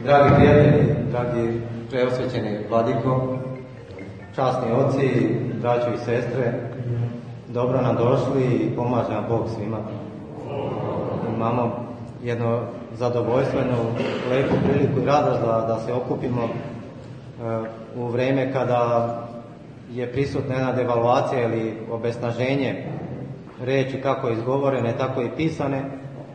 Dragi prijatelji, dragi preosvećeni vladiko, časni oci, braćo i sestre, dobro nam došli i pomaže nam Bog svima. Imamo jedno zadovoljstvenu, lepu priliku i radost da se okupimo u vrijeme kada je prisutna jedna devalvacija ili obesnaženje riječi kako izgovorene, tako i pisane,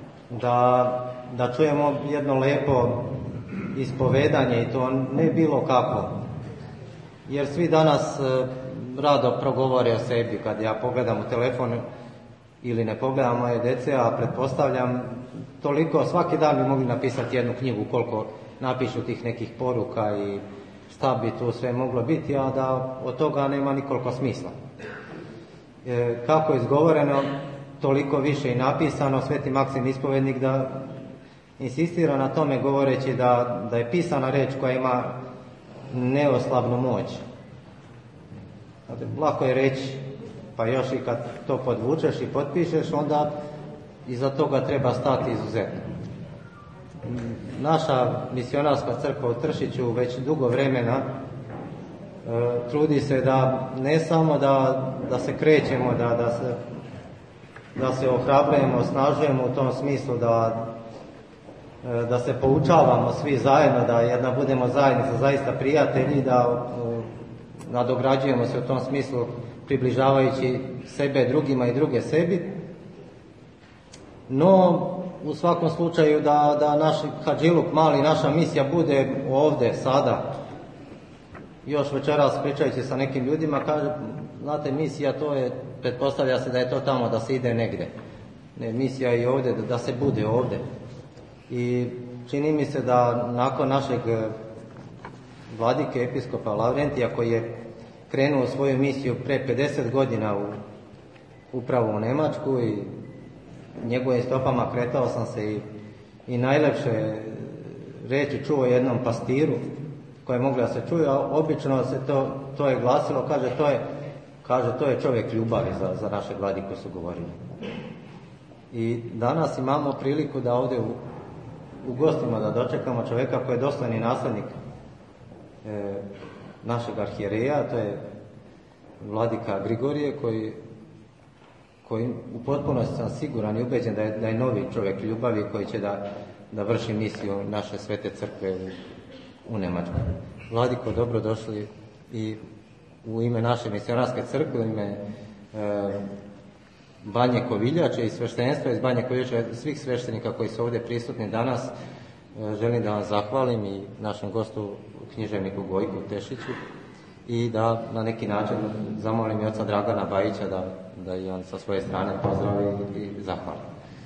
da čujemo jedno lepo ispovedanje i to ne bilo kako. Jer svi danas rado progovore o sebi. Kad ja pogledam u telefon ili ne pogledam moje djece, a pretpostavljam toliko, svaki dan bi mogli napisati jednu knjigu koliko napišu tih nekih poruka i šta bi tu sve moglo biti, a da od toga nema nikoliko smisla. Kako je izgovoreno, toliko više i napisano. Sveti Maksim Ispovednik da insistira na tome govoreći da je pisana riječ koja ima neoslavnu moć. Lako je reći, pa još i kad to podvučeš i potpišeš, onda iza toga treba stati izuzetno. Naša misionarska crkva u Tršiću već dugo vremena trudi se da ne samo da se krećemo, da se ohrabrujemo, osnažujemo u tom smislu da se poučavamo svi zajedno, da budemo zajednica, zaista prijatelji, da nadograđujemo se u tom smislu približavajući sebe drugima i druge sebi. No, u svakom slučaju da naš hadžiluk mali, naša misija bude ovdje, sada. Još večeras pričajući sa nekim ljudima, kaže, znate, misija to je, pretpostavlja se da je to tamo, da se ide negdje. Ne, misija je i ovdje, da se bude ovdje. I čini mi se da nakon našeg vladike episkopa Lavrentija, koji je krenuo u svoju misiju pre 50 godina upravo u Njemačku i njegovim stopama kretao sam se i najlepše reći čuo jednom pastiru koje mogli da se čuju, a obično se to je glasilo, kaže to je čovjek ljubavi za naše vladike su govorili. I danas imamo priliku da ovdje u gostima da dočekamo čovjeka koji je dostojni naslednik našeg arhijereja, to je vladika Grigorije, koji u potpunosti sam siguran i ubeđen da je novi čovjek ljubavi koji će da vrši misiju naše svete crkve u Njemačku. Vladiko, dobro došli i u ime naše misionarske crkve, u ime Banje Koviljače i sveštenstva iz Banje Koviljače, svih sveštenika koji su ovdje prisutni danas, želim da vam zahvalim i našem gostu književniku Gojku Tešiću i da na neki način zamolim i oca Dragana Bajića da i on sa svoje strane pozdravi i zahvali.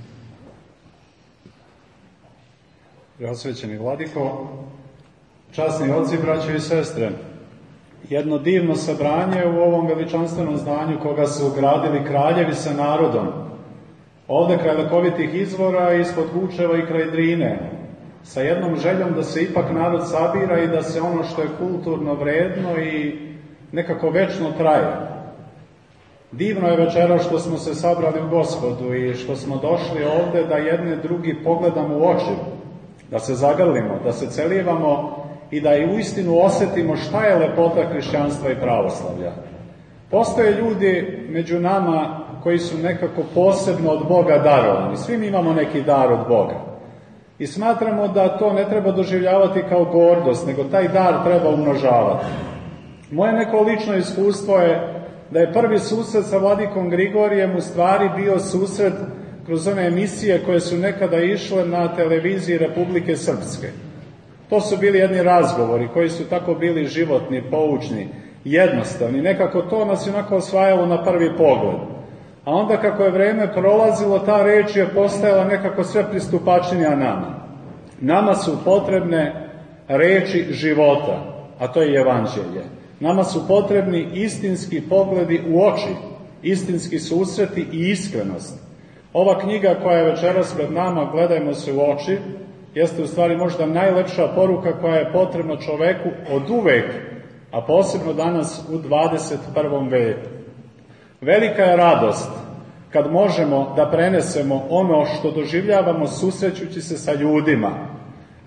Preosvećeni vladiko, časni oci, braćo i sestre, jedno divno sabranje u ovom veličanstvenom zdanju koga su gradili kraljevi sa narodom. Ovdje kraj lekovitih izvora, ispod Vučeva i kraj Drine, sa jednom željom da se ipak narod sabira i da se ono što je kulturno vredno i nekako večno traje. Divno je večera što smo se sabrali u Gospodu i što smo došli ovdje da jedne drugi pogledamo u oči, da se zagrlimo, da se celivamo i da i uistinu osjetimo šta je lepota hrišćanstva i pravoslavlja. Postoje ljudi među nama koji su nekako posebno od Boga darovani. Svi mi imamo neki dar od Boga. I smatramo da to ne treba doživljavati kao gordost, nego taj dar treba umnožavati. Moje neko lično iskustvo je da je prvi susret sa vladikom Grigorijem u stvari bio susret kroz one emisije koje su nekada išle na televiziji Republike Srpske. To su bili jedni razgovori koji su tako bili životni, poučni, jednostavni. Nekako to nas je onako osvajalo na prvi pogled. A onda kako je vrijeme prolazilo, ta reč je postajala nekako sve pristupačnija nama. Nama su potrebne reči života, a to je evanđelje. Nama su potrebni istinski pogledi u oči, istinski susreti i iskrenost. Ova knjiga koja je večeras pred nama, Gledajmo se u oči, jeste u stvari možda najlepša poruka koja je potrebna čoveku od uvek, a posebno danas u 21. veku. Velika je radost kad možemo da prenesemo ono što doživljavamo susrećući se sa ljudima.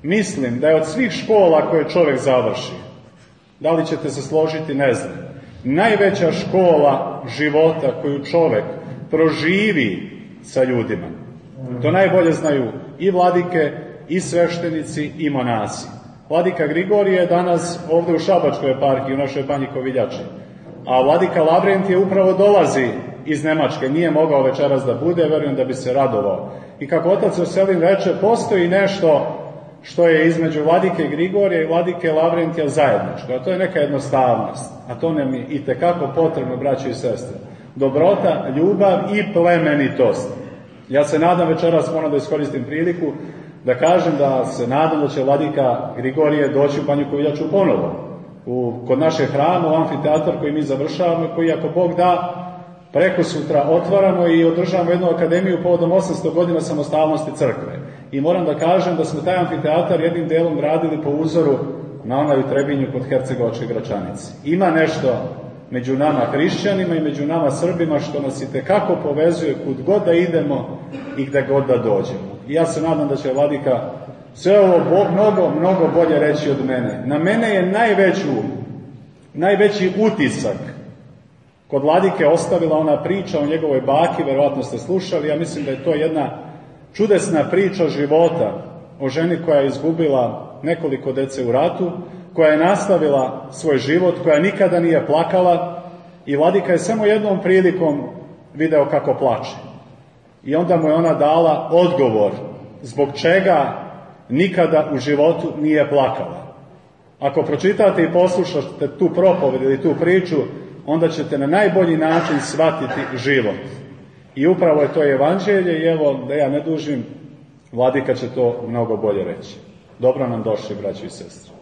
mislim da je od svih škola koje čovjek završi, da li ćete se složiti, ne znam, najveća škola života koju čovjek proživi sa ljudima. To najbolje znaju i vladike, i sveštenici, i monasi. Vladika Grigorije je danas ovdje u Šabačkoj eparhiji, u našoj Banji Koviljači. A vladika Lavrentije upravo dolazi iz Nemačke, nije mogao večeras da bude, verujem da bi se radovao. I kako otac Veselin reče, postoji nešto što je između vladike Grigorije i vladike Lavrentija zajedničko, a to je neka jednostavnost, a to nam je itekako potrebno, braći i sestre. Dobrota, ljubav i plemenitost. Ja se nadam, večeras moram da iskoristim priliku, da kažem da se nadam da će vladika Grigorije doći u Banju Koviljaču ponovo, kod naše hrama, u amfiteatar koji mi završavamo, koji ako Bog da, preko sutra otvaramo i održavamo jednu akademiju povodom 800 godina samostalnosti crkve. I moram da kažem da smo taj amfiteatar jednim delom gradili po uzoru na onaj u Trebinju kod Hercegovačke Gračanice. Ima nešto među nama hrišćanima i među nama Srbima što nas itekako povezuje kud god da idemo i gde god da dođemo. I ja se nadam da će vladika sve ovo mnogo bolje reći od mene. Na mene je najveći utisak kod vladike ostavila ona priča o njegovoj baki, verovatno ste slušali, ja mislim da je to jedna čudesna priča života o ženi koja je izgubila nekoliko dece u ratu, koja je nastavila svoj život, koja nikada nije plakala i vladika je samo jednom prilikom video kako plače. I onda mu je ona dala odgovor zbog čega nikada u životu nije plakala. Ako pročitate i poslušate tu propoved ili tu priču, onda ćete na najbolji način shvatiti život. I upravo je to evanđelje i evo, da ja ne dužim, vladika će to mnogo bolje reći. Dobro nam došli, braći i sestre.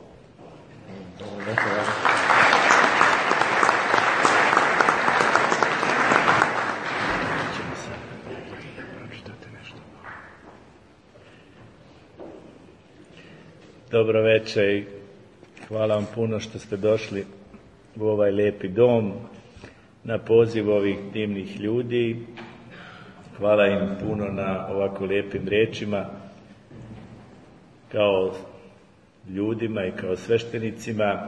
Dobro večer i hvala vam puno što ste došli u ovaj lijepi dom na poziv ovih divnih ljudi. Hvala im puno na ovako lijepim riječima kao ljudima i kao sveštenicima.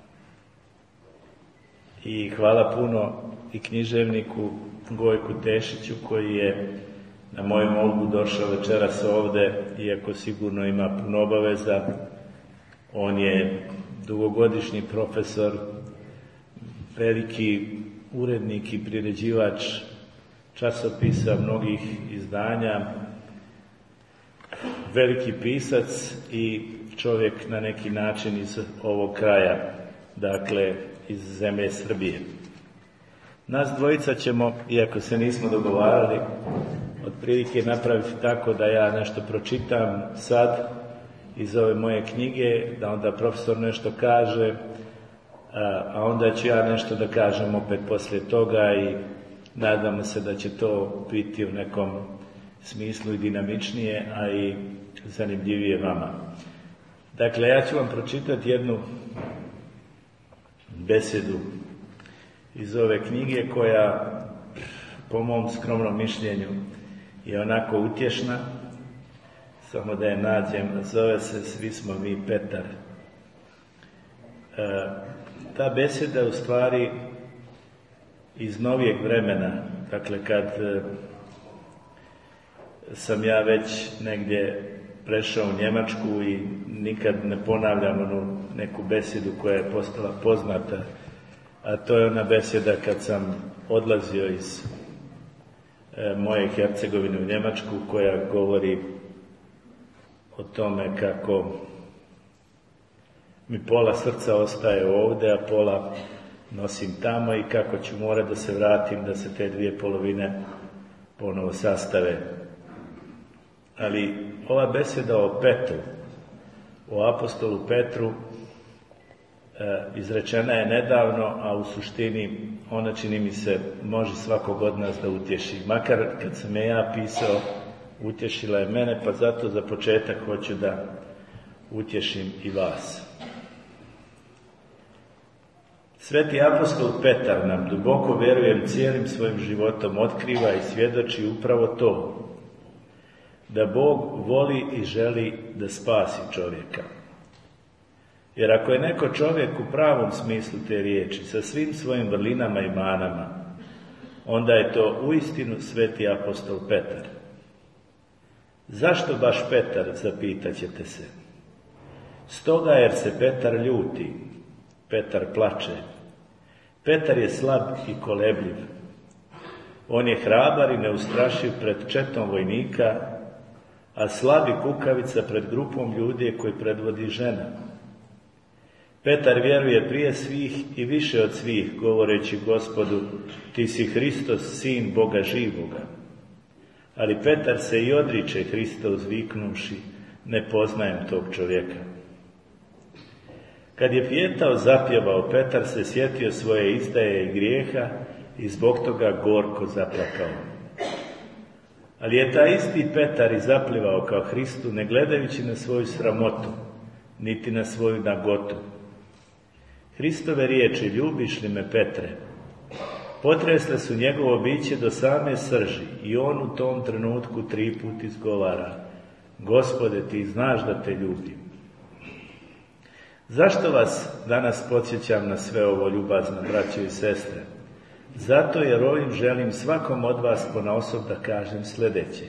I hvala puno i književniku Gojku Tešiću koji je na moju molbu došao večeras ovde, iako sigurno ima puno obaveza. On je dugogodišnji profesor, veliki urednik i priređivač časopisa mnogih izdanja, veliki pisac i čovjek na neki način iz ovog kraja, dakle iz zemlje Srbije. Nas dvojica ćemo, iako se nismo dogovarali, otprilike napraviti tako da ja nešto pročitam sad iz ove moje knjige, da onda profesor nešto kaže, a onda ću ja nešto da kažem opet poslije toga i nadamo se da će to biti u nekom smislu i dinamičnije, a i zanimljivije vama. Dakle, ja ću vam pročitati jednu besedu iz ove knjige koja, po mom skromnom mišljenju, je onako utješna, samo da je nađem, zove se Svi smo mi Petar. Ta beseda je u stvari iz novijeg vremena, dakle kad sam ja već negdje prešao u Njemačku i nikad ne ponavljam onu neku besedu koja je postala poznata, a to je ona beseda kad sam odlazio iz moje Hercegovine u Njemačku, koja govori o tome kako mi pola srca ostaje ovdje, a pola nosim tamo i kako ću morati da se vratim, da se te dvije polovine ponovo sastave. Ali ova beseda o Petru, o apostolu Petru, izrečena je nedavno, a u suštini ona, čini mi se, može svakog od nas da utješi. Makar kad sam je ja pisao, utješila je mene, pa zato za početak hoću da utješim i vas. Sveti apostol Petar nam, duboko verujem, cijelim svojim životom otkriva i svjedoči upravo to, da Bog voli i želi da spasi čovjeka. Jer ako je neko čovjek u pravom smislu te riječi, sa svim svojim vrlinama i manama, onda je to uistinu sveti apostol Petar. Zašto baš Petar, zapitaćete se. Stoga jer se Petar ljuti, Petar plače. Petar je slab i kolebljiv. On je hrabar i neustrašiv pred četom vojnika, a slab i kukavica pred grupom ljudi koji predvodi žena. Petar vjeruje prije svih i više od svih, govoreći Gospodu, ti si Hristos, sin Boga živoga. Ali Petar se i odriče Hrista uzviknuvši, ne poznajem tog čovjeka. Kad je pijetao zapjevao, Petar se sjetio svoje izdaje i grijeha i zbog toga gorko zaplakao. Ali je taj isti Petar i zaplivao kao Hristu, ne gledajući na svoju sramotu, niti na svoju nagotu. Hristove riječi, ljubiš li me, Petre, potresle su njegovo biće do same srži i on u tom trenutku 3 puta izgovara, Gospode, ti znaš da te ljubim. Zašto vas danas podsjećam na sve ovo, ljubazna braćo i sestre? Zato jer ovim želim svakom od vas ponaosob da kažem sljedeće.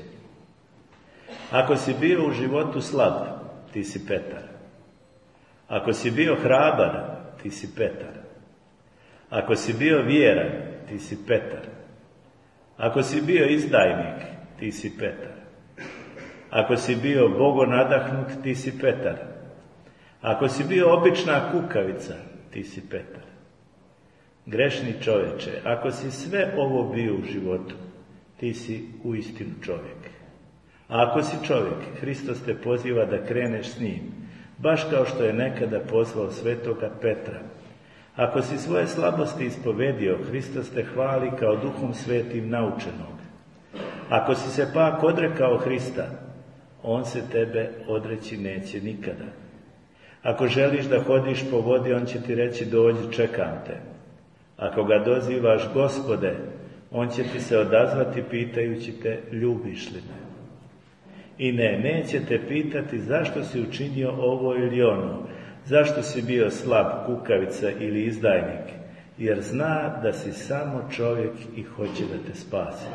Ako si bio u životu slab, ti si Petar. Ako si bio hrabar, ti si Petar. Ako si bio vjeran, ti si Petar. Ako si bio izdajnik, ti si Petar. Ako si bio bogonadahnut, ti si Petar. Ako si bio obična kukavica, ti si Petar. Grešni čovječe, ako si sve ovo bio u životu, ti si uistinu čovjek. A ako si čovjek, Hristos te poziva da kreneš s njim, baš kao što je nekada pozvao svetoga Petra. Ako si svoje slabosti ispovedio, Hristos te hvali kao Duhom Svetim naučenog. Ako si se pak odrekao Hrista, on se tebe odreći neće nikada. Ako želiš da hodiš po vodi, on će ti reći dođi, čekam te. Ako ga dozivaš Gospode, on će ti se odazvati pitajući te ljubiš li me. I neće te pitati zašto si učinio ovo ili ono, zašto si bio slab, kukavica ili izdajnik, jer zna da si samo čovjek i hoće da te spasi.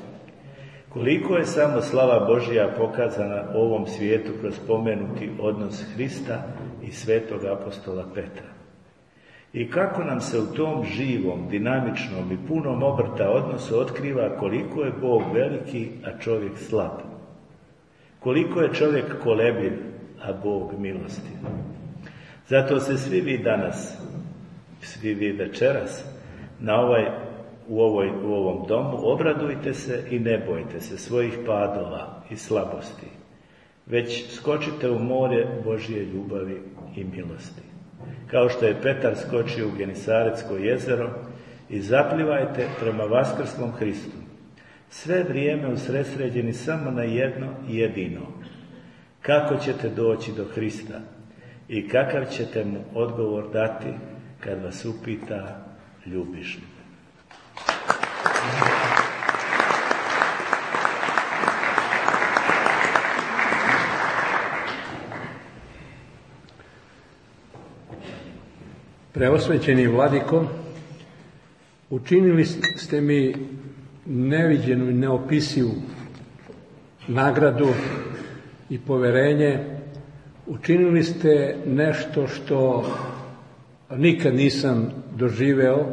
Koliko je samo slava Božja pokazana ovom svijetu kroz spomenuti odnos Hrista i svetog apostola Petra. I kako nam se u tom živom, dinamičnom i punom obrta odnosu otkriva koliko je Bog veliki, a čovjek slab. Koliko je čovjek kolebljiv, a Bog milostiv. Zato se svi vi danas, svi vi večeras, u ovom domu obradujte se i ne bojte se svojih padova i slabosti, već skočite u more Božje ljubavi i milosti. Kao što je Petar skočio u Genisaretsko jezero i zaplivajte prema vaskrslom Hristu. Sve vrijeme usredsređeni samo na jedno jedino. Kako ćete doći do Hrista i kakav ćete mu odgovor dati kad vas upita ljubiš li me? Preosvećeni vladiko, učinili ste mi neviđenu i neopisivu nagradu i poverenje. Učinili ste nešto što nikad nisam doživeo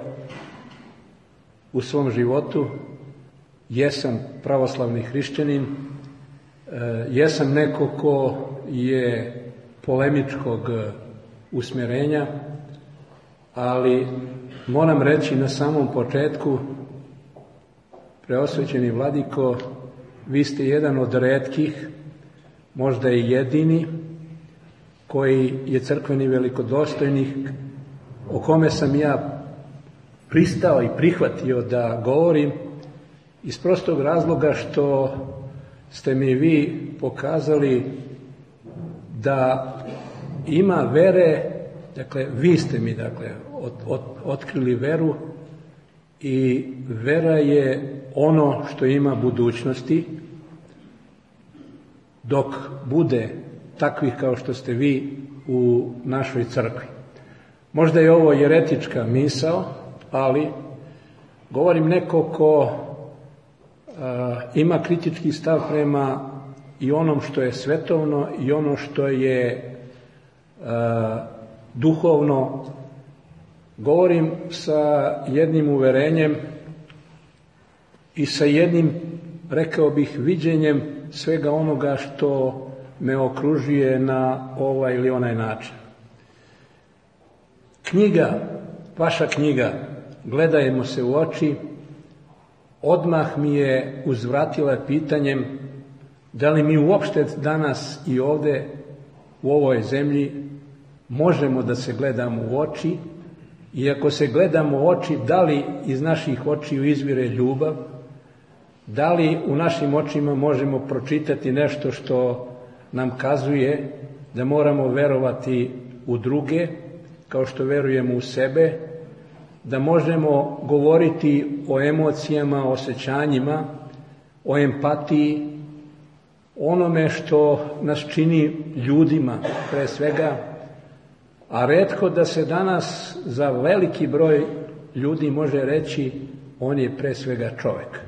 u svom životu. Jesam pravoslavni hrišćanin, jesam neko ko je polemičkog usmjerenja, ali moram reći na samom početku, preosvećeni vladiko, vi ste jedan od retkih, možda i jedini, koji je crkveni velikodostojnik, o kome sam ja pristao i prihvatio da govorim, iz prostog razloga što ste mi vi pokazali da ima vere, dakle, vi ste mi otkrili veru i vera je ono što ima budućnosti. dok bude takvih kao što ste vi u našoj crkvi. Možda je ovo jeretička misao, ali govorim neko ko ima kritički stav prema i onom što je svetovno i ono što je duhovno. Govorim sa jednim uverenjem i sa jednim, rekao bih, viđenjem svega onoga što me okružuje na ovaj ili onaj način. Knjiga, vaša knjiga, Gledajmo se u oči, odmah mi je uzvratila pitanjem da li mi uopšte danas i ovde u ovoj zemlji možemo da se gledamo u oči, i ako se gledamo u oči, da li iz naših očiju izvire ljubav, da li u našim očima možemo pročitati nešto što nam kazuje da moramo verovati u druge kao što verujemo u sebe, da možemo govoriti o emocijama, o osjećanjima, o empatiji, onome što nas čini ljudima pre svega, a retko da se danas za veliki broj ljudi može reći on je pre svega čovek.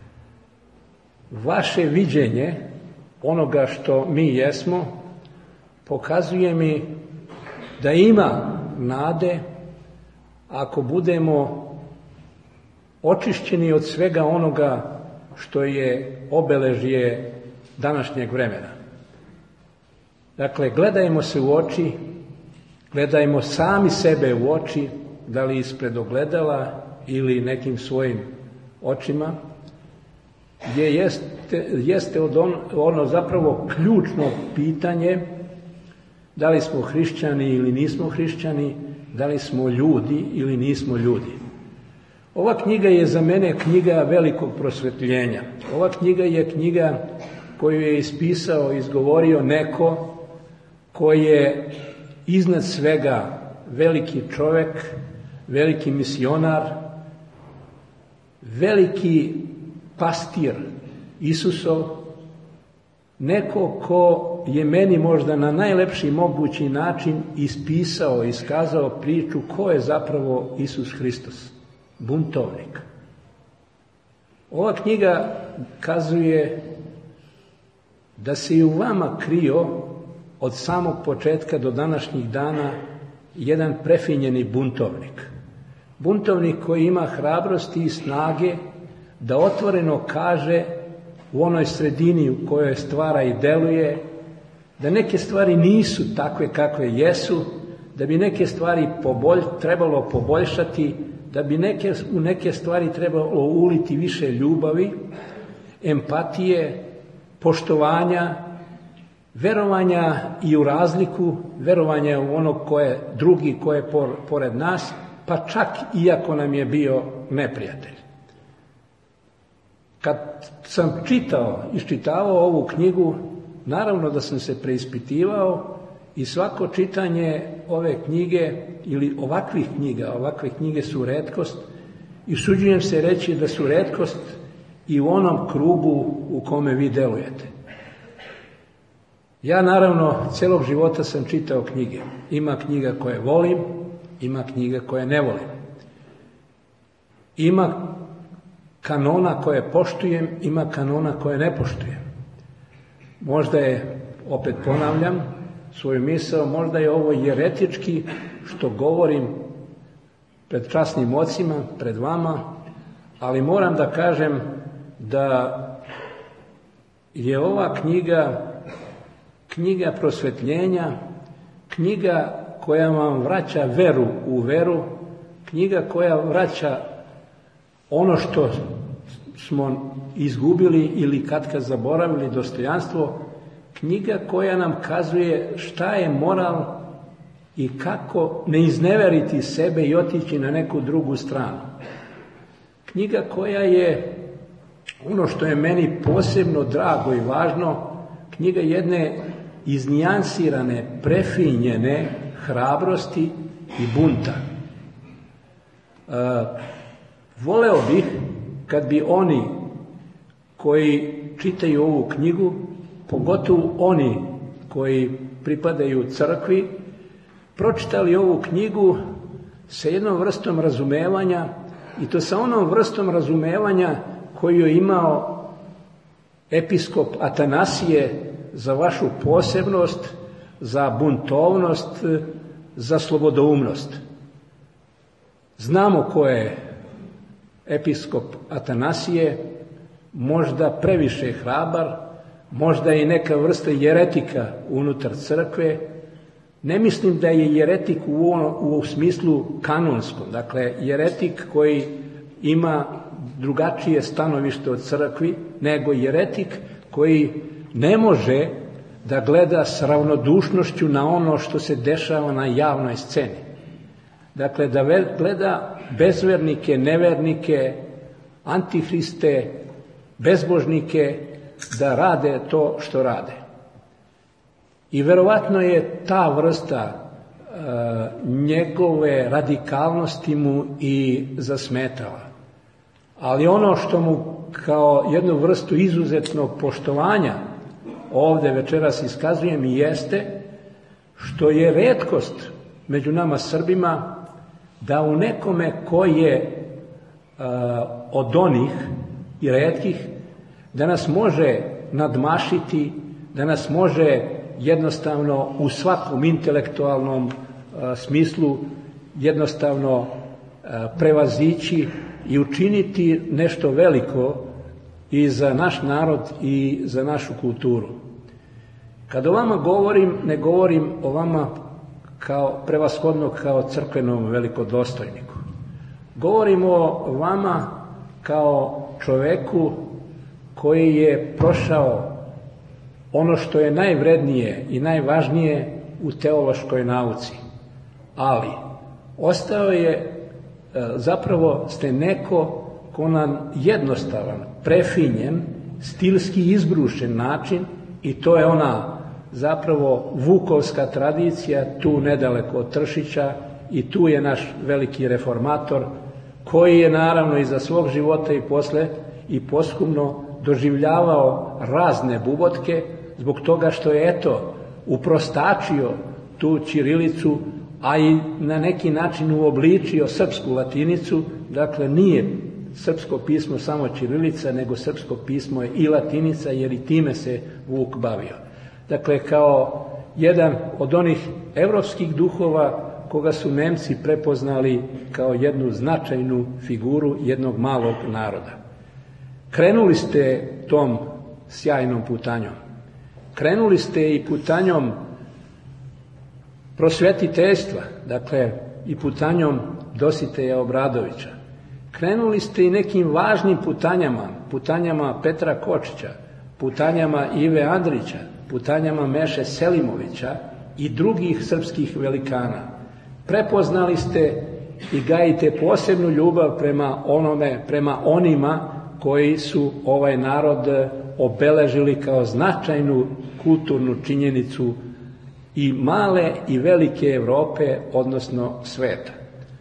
Vaše viđenje onoga što mi jesmo pokazuje mi da ima nade ako budemo očišćeni od svega onoga što je obeležje današnjeg vremena. Dakle, gledajmo se u oči, gledajmo sami sebe u oči, da li ispred ogledala ili nekim svojim očima, gdje jeste ono zapravo ključno pitanje da li smo hrišćani ili nismo hrišćani, da li smo ljudi ili nismo ljudi. Ova knjiga je za mene knjiga velikog prosvetljenja. Ova knjiga je knjiga koju je ispisao, izgovorio neko ko je iznad svega veliki čovek, veliki misionar, veliki pastir Isusov, neko ko je meni možda na najlepši mogući način ispisao, iskazao priču ko je zapravo Isus Hristos, buntovnik. Ova knjiga kazuje da se i u vama krio od samog početka do današnjih dana jedan prefinjeni buntovnik. Buntovnik koji ima hrabrosti i snage da otvoreno kaže u onoj sredini u kojoj stvara i deluje, da neke stvari nisu takve kakve jesu, da bi neke stvari trebalo poboljšati, da bi u neke stvari trebalo uliti više ljubavi, empatije, poštovanja, verovanja i u razliku, verovanja u onog ko je drugi, ko je pored nas, pa čak iako nam je bio neprijatelj. Kad sam iščitavao ovu knjigu, naravno da sam se preispitivao i svako čitanje ove knjige ili ovakve knjige su retkost i usuđujem se reći da su retkost i u onom krugu u kome vi delujete. Ja naravno celog života sam čitao knjige. Ima knjiga koje volim, ima knjiga koje ne volim. Ima kanona koje poštujem, ima kanona koje ne poštujem. Možda je, opet ponavljam svoju misao, možda je ovo jeretički što govorim pred časnim ocima, pred vama, ali moram da kažem da je ova knjiga prosvetljenja, knjiga koja vam vraća veru u veru, knjiga koja vraća ono što smo izgubili ili katkad zaboravili, dostojanstvo, knjiga koja nam kazuje šta je moral i kako ne izneveriti sebe i otići na neku drugu stranu. Knjiga koja je, ono što je meni posebno drago i važno, knjiga jedne iznijansirane, prefinjene hrabrosti i bunta. Voleo bih kad bi oni koji čitaju ovu knjigu pogotovo oni koji pripadaju crkvi, pročitali ovu knjigu sa jednom vrstom razumevanja, i to sa onom vrstom razumevanja koju je imao episkop Atanasije za vašu posebnost, za buntovnost, za slobodoumnost. Znamo ko je episkop Atanasije, možda previše hrabar, možda i neka vrsta jeretika unutar crkve. Ne mislim da je jeretik u smislu kanonskom, dakle jeretik koji ima drugačije stanovište od crkvi, nego jeretik koji ne može da gleda s ravnodušnošću na ono što se dešava na javnoj sceni. Dakle, da gleda bezvernike, nevernike, antihriste, bezbožnike, da rade to što rade. I verovatno je ta vrsta njegove radikalnosti mu i zasmetala. Ali ono što mu kao jednu vrstu izuzetnog poštovanja ovde večeras iskazujem i jeste što je retkost među nama Srbima da u nekome ko je od onih i retkih, da nas može nadmašiti, da nas može jednostavno u svakom intelektualnom smislu jednostavno prevazići i učiniti nešto veliko i za naš narod i za našu kulturu. Kada o vama govorim, ne govorim o vama kao prevashodno kao crkvenom velikodostojniku. Govorim o vama kao čoveku koji je prošao ono što je najvrednije i najvažnije u teološkoj nauci. Ali ostao je, zapravo ste neko ko na jednostavan, prefinjen, stilski izbrušen način, i to je ona zapravo vukovska tradicija tu nedaleko od Tršića, i tu je naš veliki reformator koji je naravno iza svog života i posle i posthumno doživljavao razne bubotke zbog toga što je eto uprostačio tu ćirilicu, a i na neki način uobličio srpsku latinicu. Dakle, nije srpsko pismo samo ćirilica, nego srpsko pismo je i latinica, jer i time se Vuk bavio. Dakle, kao jedan od onih evropskih duhova koga su Nemci prepoznali kao jednu značajnu figuru jednog malog naroda. Krenuli ste tom sjajnom putanjom. Krenuli ste i putanjom prosvetiteljstva, dakle i putanjom Dositeja Obradovića. Krenuli ste i nekim važnim putanjama Petra Kočića, putanjama Ive Andrića, putanjama Meše Selimovića i drugih srpskih velikana. Prepoznali ste i gajite posebnu ljubav prema onima koji su ovaj narod obeležili kao značajnu kulturnu činjenicu i male i velike Evrope, odnosno sveta.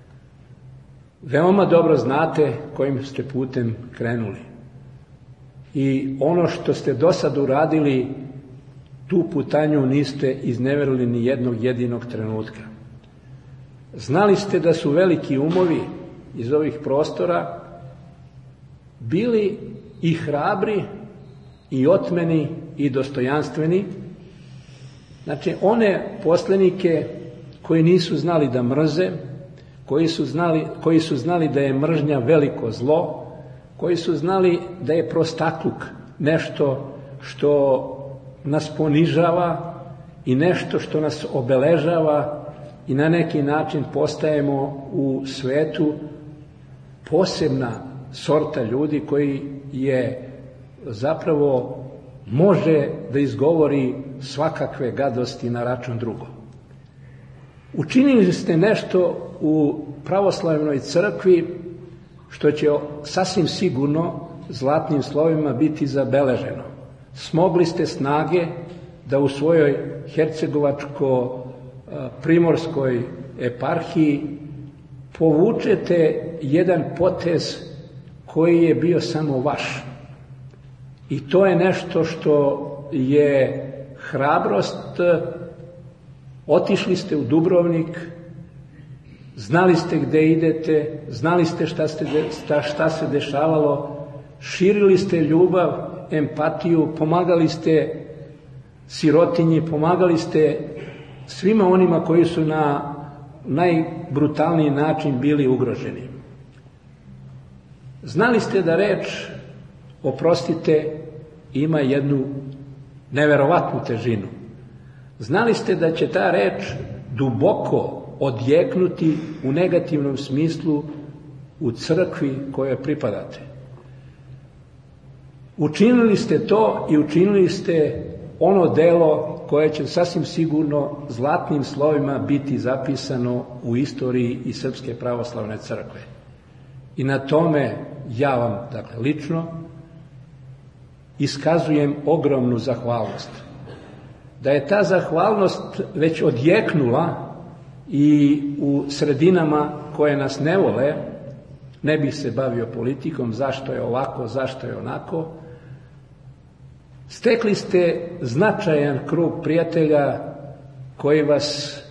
Veoma dobro znate kojim ste putem krenuli. I ono što ste do sad uradili, tu putanju niste izneverili ni jednog jedinog trenutka. Znali ste da su veliki umovi iz ovih prostora bili i hrabri, i otmeni, i dostojanstveni. Znači, one poslenike koji nisu znali da mrze, koji su znali da je mržnja veliko zlo, koji su znali da je prostakluk nešto što nas ponižava i nešto što nas obeležava i na neki način postajemo u svetu posebna sorta ljudi koji je zapravo može da izgovori svakakve gadosti na račun drugog. Učinili ste nešto u pravoslavnoj crkvi što će sasvim sigurno zlatnim slovima biti zabeleženo. Smogli ste snage da u svojoj hercegovačko-primorskoj eparhiji povučete jedan potez koji je bio samo vaš. I to je nešto što je hrabrost, otišli ste u Dubrovnik, znali ste gde idete, znali ste šta se dešavalo, širili ste ljubav, empatiju, pomagali ste sirotinji, pomagali ste svima onima koji su na najbrutalniji način bili ugroženi. Znali ste da reč oprostite ima jednu neverovatnu težinu. Znali ste da će ta reč duboko odjeknuti u negativnom smislu u crkvi kojoj pripadate. Učinili ste to i učinili ste ono delo koje će sasvim sigurno zlatnim slovima biti zapisano u istoriji i Srpske pravoslavne crkve. I na tome ja vam, dakle, lično iskazujem ogromnu zahvalnost. Da je ta zahvalnost već odjeknula i u sredinama koje nas ne vole, ne bih se bavio politikom, zašto je ovako, zašto je onako. Stekli ste značajan krug prijatelja koji vas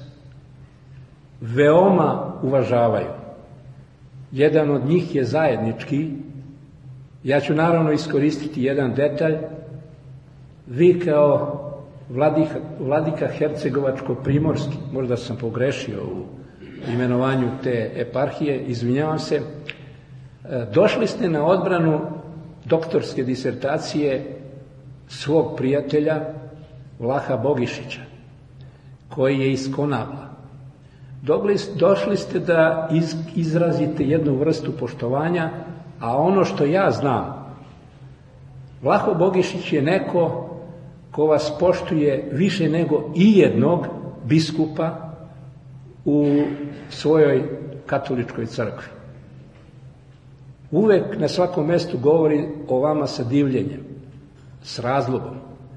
veoma uvažavaju. Jedan od njih je zajednički. Ja ću naravno iskoristiti jedan detalj. Vi kao vladika Hercegovačko-primorski, možda sam pogrešio u imenovanju te eparhije, izvinjavam se, došli ste na odbranu doktorske disertacije svog prijatelja Vlaha Bogišića, koji je iz Konavla. Došli ste da izrazite jednu vrstu poštovanja, a ono što ja znam, Vlaho Bogišić je neko ko vas poštuje više nego i jednog biskupa u svojoj katoličkoj crkvi. Uvek na svakom mestu govori o vama sa divljenjem, s razlogom.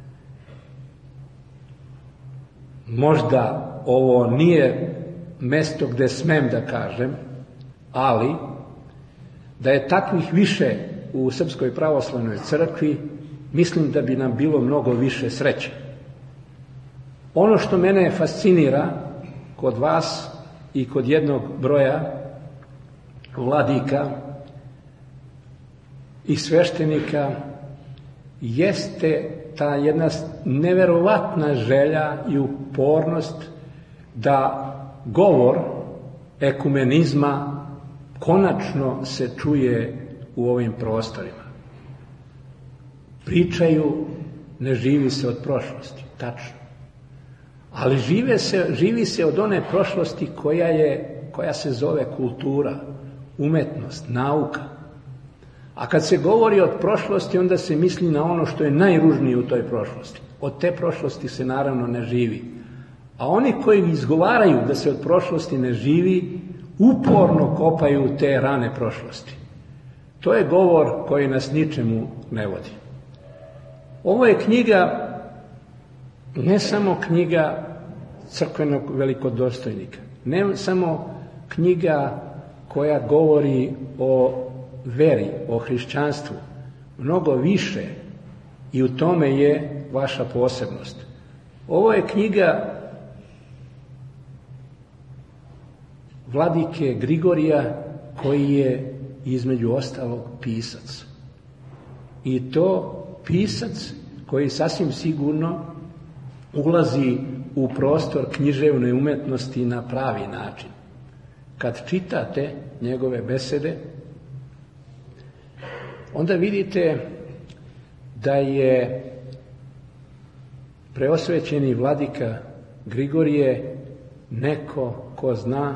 Možda ovo nije mesto gde smem da kažem, ali da je takvih više u Srpskoj pravoslavnoj crkvi, mislim da bi nam bilo mnogo više sreće. Ono što mene fascinira kod vas i kod jednog broja vladika i sveštenika jeste ta jedna neverovatna želja i upornost da govor ekumenizma konačno se čuje u ovim prostorima. Pričaju, ne živi se od prošlosti, tačno. Ali živi se od one prošlosti koja se zove kultura, umetnost, nauka. A kad se govori o prošlosti, onda se misli na ono što je najružnije u toj prošlosti. Od te prošlosti se naravno ne živi. A oni koji izgovaraju da se od prošlosti ne živi, uporno kopaju te rane prošlosti. To je govor koji nas ničemu ne vodi. Ovo je knjiga, ne samo knjiga crkvenog velikodostojnika, ne samo knjiga koja govori o veri, o hrišćanstvu, mnogo više, i u tome je vaša posebnost. Ovo je knjiga vladike Grigorija, koji je između ostalog pisac. I to pisac koji sasvim sigurno ulazi u prostor književne umetnosti na pravi način. Kad čitate njegove besede, onda vidite da je preosvećeni vladika Grigorije neko ko zna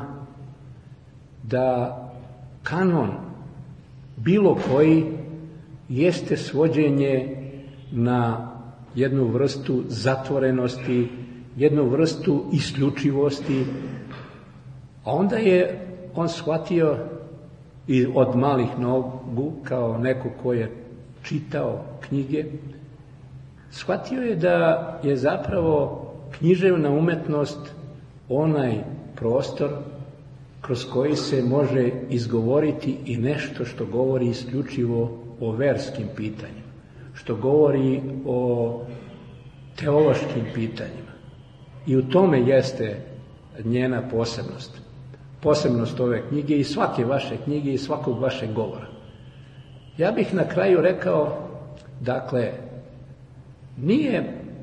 da kanon bilo koji jeste svođenje na jednu vrstu zatvorenosti, jednu vrstu isključivosti, a onda je on shvatio i od malih nogu, kao neko ko je čitao knjige, shvatio je da je zapravo književna umetnost onaj prostor kroz koji se može izgovoriti i nešto što govori isključivo o verskim pitanjima, što govori o teološkim pitanjima. I u tome jeste njena posebnost. Posebnost ove knjige i svake vaše knjige i svakog vašeg govora. Ja bih na kraju rekao, dakle, nije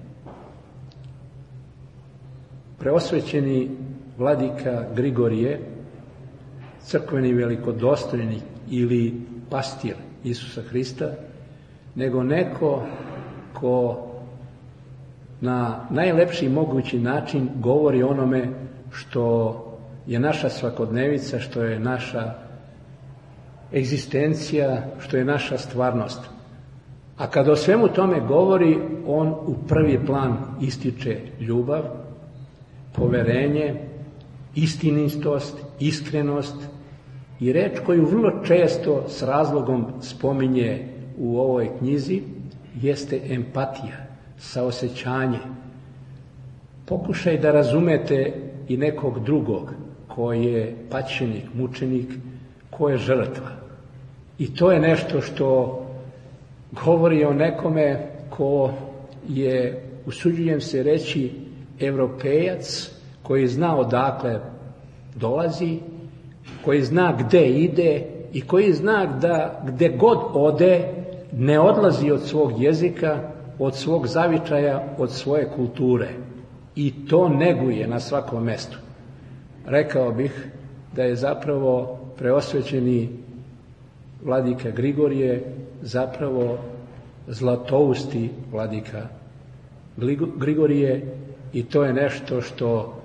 preosvećeni vladika Grigorije crkveni velikodostojnik ili pastir Isusa Hrista, nego neko ko na najlepši mogući način govori onome što je naša svakodnevica, što je naša egzistencija, što je naša stvarnost. A kada o svemu tome govori, on u prvi plan ističe ljubav, poverenje, istinitost, iskrenost i reč koju vrlo često s razlogom spominje u ovoj knjizi jeste empatija, saosećanje. Pokušaj da razumete i nekog drugog ko je paćenik, mučenik, ko je žrtva. I to je nešto što govori o nekome ko je, usuđujem se reći, Evropejac, koji zna odakle dolazi, koji zna gde ide i koji zna da gde god ode ne odlazi od svog jezika, od svog zavičaja, od svoje kulture. I to neguje na svakom mestu. Rekao bih da je zapravo preosvećeni vladika Grigorije zapravo zlatousti vladika Grigorije i to je nešto što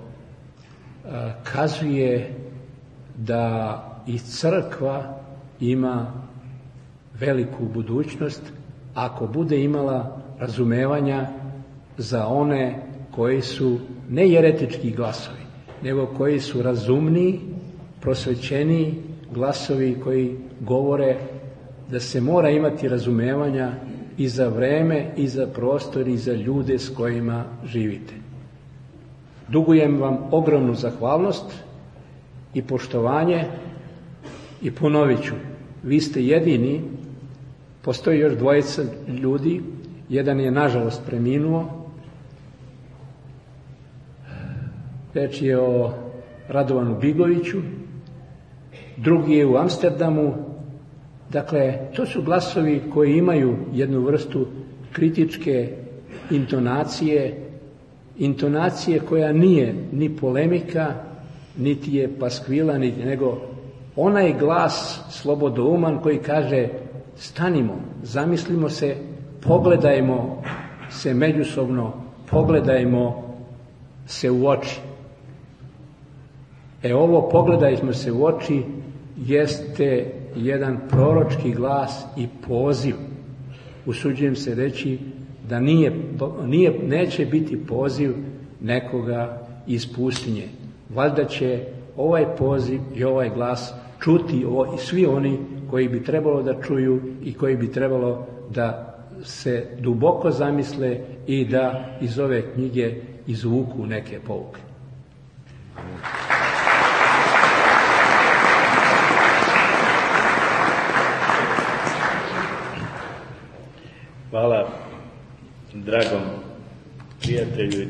kazuje da i crkva ima veliku budućnost ako bude imala razumevanja za one koji su ne jeretički glasovi, nego koji su razumniji, prosvećeniji glasovi koji govore da se mora imati razumevanja i za vreme, i za prostor, i za ljude s kojima živite. Dugujem vam ogromnu zahvalnost i poštovanje i ponovit ću, vi ste jedini, postoji još dvojica ljudi, jedan je nažalost preminuo, reč je o Radovanu Bigoviću, drugi je u Amsterdamu. Dakle, to su glasovi koji imaju jednu vrstu kritičke intonacije koja nije ni polemika, niti je paskvila, nego onaj glas slobodouman koji kaže stanimo, zamislimo se, pogledajmo se međusobno, pogledajmo se u oči. Ovo pogledajmo se u oči jeste jedan proročki glas i poziv. Usuđujem se reći da neće biti poziv nekoga iz pustinje. Valjda će ovaj poziv i ovaj glas čuti i svi oni koji bi trebalo da čuju i koji bi trebalo da se duboko zamisle i da iz ove knjige izvuku neke pouke. Hvala dragom prijatelju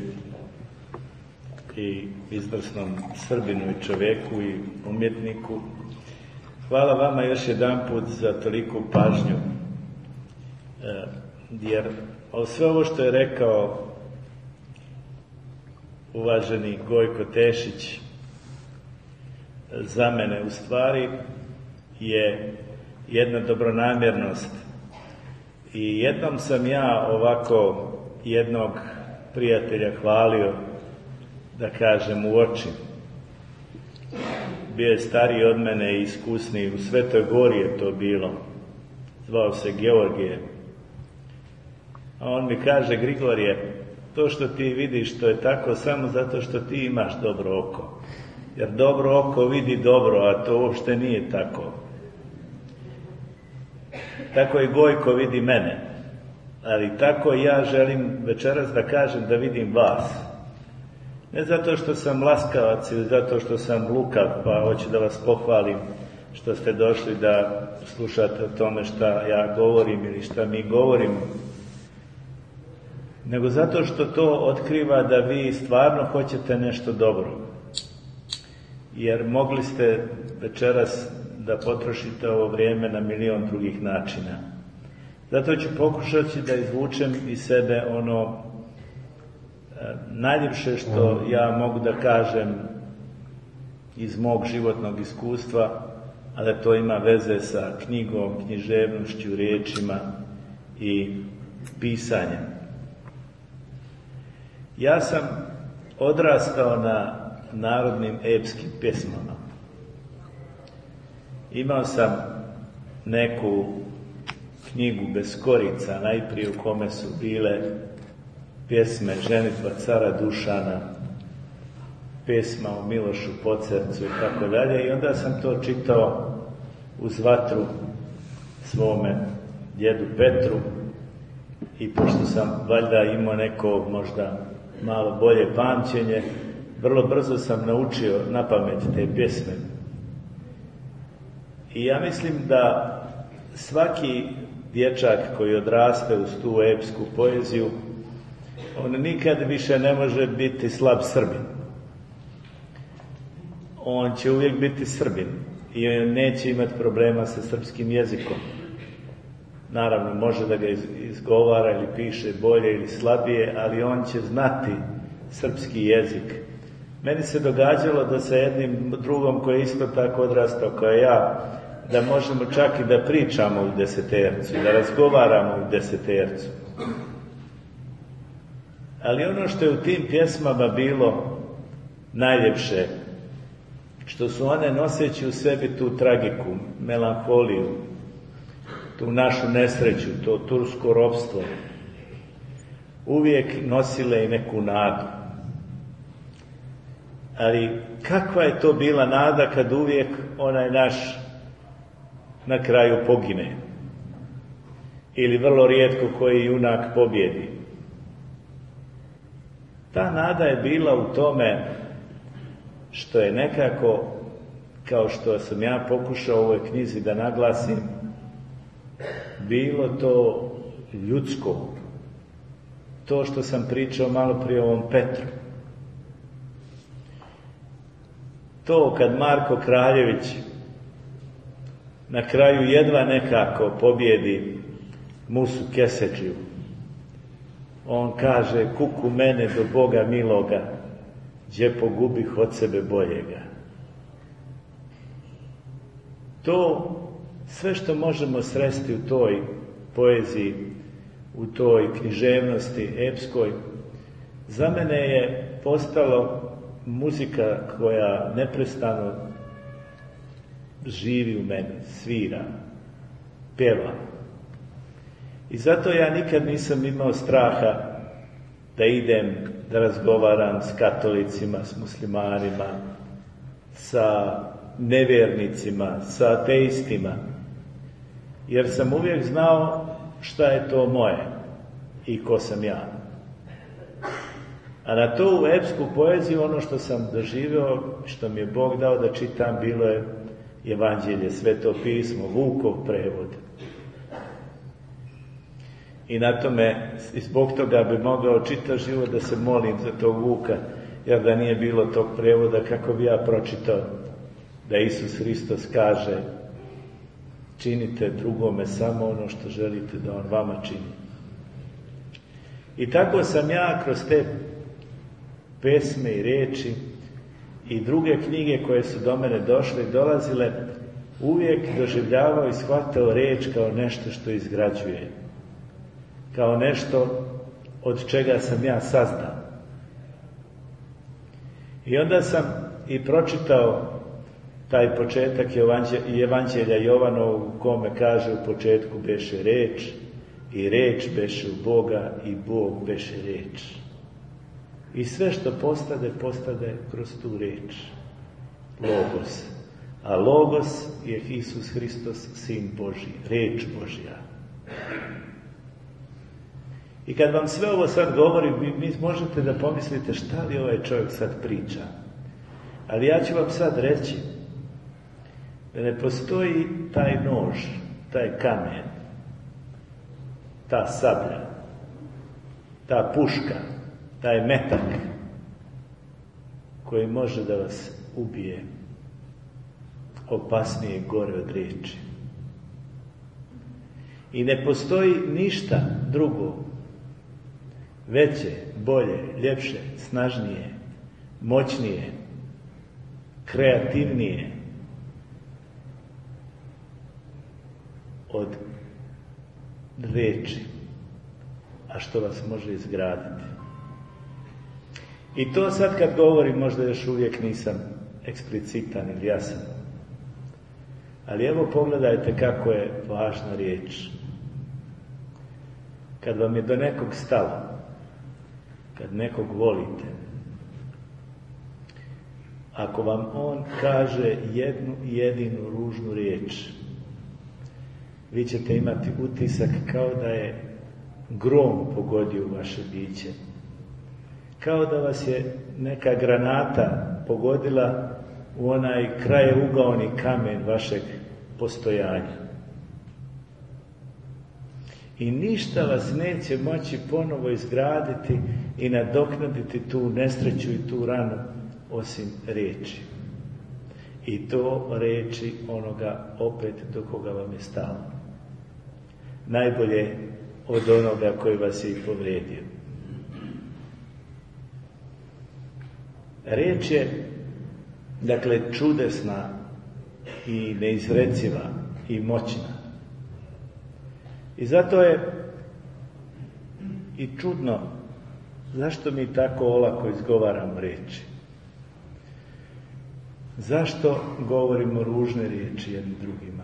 i izvrsnom Srbinu i čoveku i umjetniku. Hvala vama još jedanput za toliku pažnju, jer sve ovo što je rekao uvaženi Gojko Tešić za mene u stvari je jedna dobronamjernost. I jednom sam ja ovako jednog prijatelja hvalio, da kažem, u oči. Bio je stariji od mene i iskusniji, u Svetoj Gori je to bilo. Zvao se Georgije. A on mi kaže, Grigorije, to što ti vidiš to je tako samo zato što ti imaš dobro oko. Jer dobro oko vidi dobro, a to uopšte nije tako. Tako i Gojko vidi mene, ali tako ja želim večeras da kažem da vidim vas. Ne zato što sam laskavac ili zato što sam lukav, pa hoću da vas pohvalim što ste došli da slušate o tome šta ja govorim ili šta mi govorimo, nego zato što to otkriva da vi stvarno hoćete nešto dobro. Jer mogli ste večeras da potrošite ovo vrijeme na milion drugih načina. Zato ću pokušati da izvučem iz sebe ono najljepše što ja mogu da kažem iz mog životnog iskustva, a da to ima veze sa knjigom, književnošću, riječima i pisanjem. Ja sam odrastao na narodnim epskim pjesmama. Imao sam neku knjigu bez korica, najprije u kome su bile pjesme Ženitba cara Dušana, pjesma o Milošu Pocercu i tako dalje, i onda sam to čitao uz vatru svome djedu Petru, i pošto sam valjda imao neko možda malo bolje pamćenje, vrlo brzo sam naučio napamet te pjesme. I ja mislim da svaki dječak koji odraste uz tu epsku poeziju, on nikad više ne može biti slab Srbin. On će uvijek biti Srbin i neće imati problema sa srpskim jezikom. Naravno, može da ga izgovara ili piše bolje ili slabije, ali on će znati srpski jezik. Meni se događalo da sa jednim drugom koji je isto tako odrastao kao ja, da možemo čak i da pričamo u desetercu, da razgovaramo u desetercu. Ali ono što je u tim pjesmama bilo najljepše, što su one noseći u sebi tu tragiku, melanholiju, tu našu nesreću, to tursko ropstvo, uvijek nosile i neku nadu. Ali kakva je to bila nada kad uvijek onaj naš na kraju pogine? Ili vrlo rijetko koji junak pobjedi. Ta nada je bila u tome što je nekako, kao što sam ja pokušao u ovoj knjizi da naglasim, bilo to ljudsko. To što sam pričao malo prije o ovom Petru. To kad Marko Kraljević na kraju jedva nekako pobjedi Musu Keseđiju. On kaže: kuku mene do Boga miloga, gdje pogubih od sebe boljega. To sve što možemo sresti u toj poeziji, u toj književnosti epskoj, za mene je postalo muzika koja neprestano živi u meni, svira, pjeva. I zato ja nikad nisam imao straha da idem, da razgovaram s katolicima, s muslimanima, sa nevjernicima, sa ateistima, jer sam uvijek znao šta je to moje i ko sam ja. A na to u epsku poeziju ono što sam doživio, što mi je Bog dao da čitam, bilo je Evanđelje, Sveto pismo, Vukov prevod. I na tome, i zbog toga bi mogao čitav život da se molim za tog Vuka, jer da nije bilo tog prevoda, kako bi ja pročitao da Isus Hristos kaže: činite drugome samo ono što želite da on vama čini. I tako sam ja kroz te pesme i riječi i druge knjige koje su do mene došle i dolazile, uvijek doživljavao i shvatao riječ kao nešto što izgrađuje, kao nešto od čega sam ja sazdan. I onda sam i pročitao taj početak Evanđelja Jovanovog, u kome kaže: u početku beše reč, i reč beše u Boga, i Bog beše reč. I sve što postade kroz tu reč. Logos. A Logos je Isus Hristos, Sin Božji, reč Božja. I kad vam sve ovo sad govorim, vi možete da pomislite šta li ovaj čovjek sad priča. Ali ja ću vam sad reći da ne postoji taj nož, taj kamen, ta sablja, ta puška, taj metak koji može da vas ubije, opasnije gore od riječi. I ne postoji ništa drugo veće, bolje, ljepše, snažnije, moćnije, kreativnije od riječi, a što vas može izgraditi. I to sad kad govorim, možda još uvijek nisam eksplicitan ili jasan. Ali evo pogledajte kako je važna riječ. Kad vam je do nekog stalo, kad nekog volite, ako vam on kaže jednu jedinu ružnu riječ, vi ćete imati utisak kao da je grom pogodio vaše biće. Kao da vas je neka granata pogodila u onaj krajeuglaoni kamen vašeg postojanja. I ništa vas neće moći ponovo izgraditi i nadoknaditi tu nesreću i tu ranu osim riječi. I to riječi onoga opet do koga vam je stalo. Najbolje od onoga koji vas je i povrijedio. Riječ je, dakle, čudesna i neizreciva i moćna. I zato je i čudno zašto mi tako olako izgovaramo riječi. Zašto govorimo ružne riječi jednim drugima?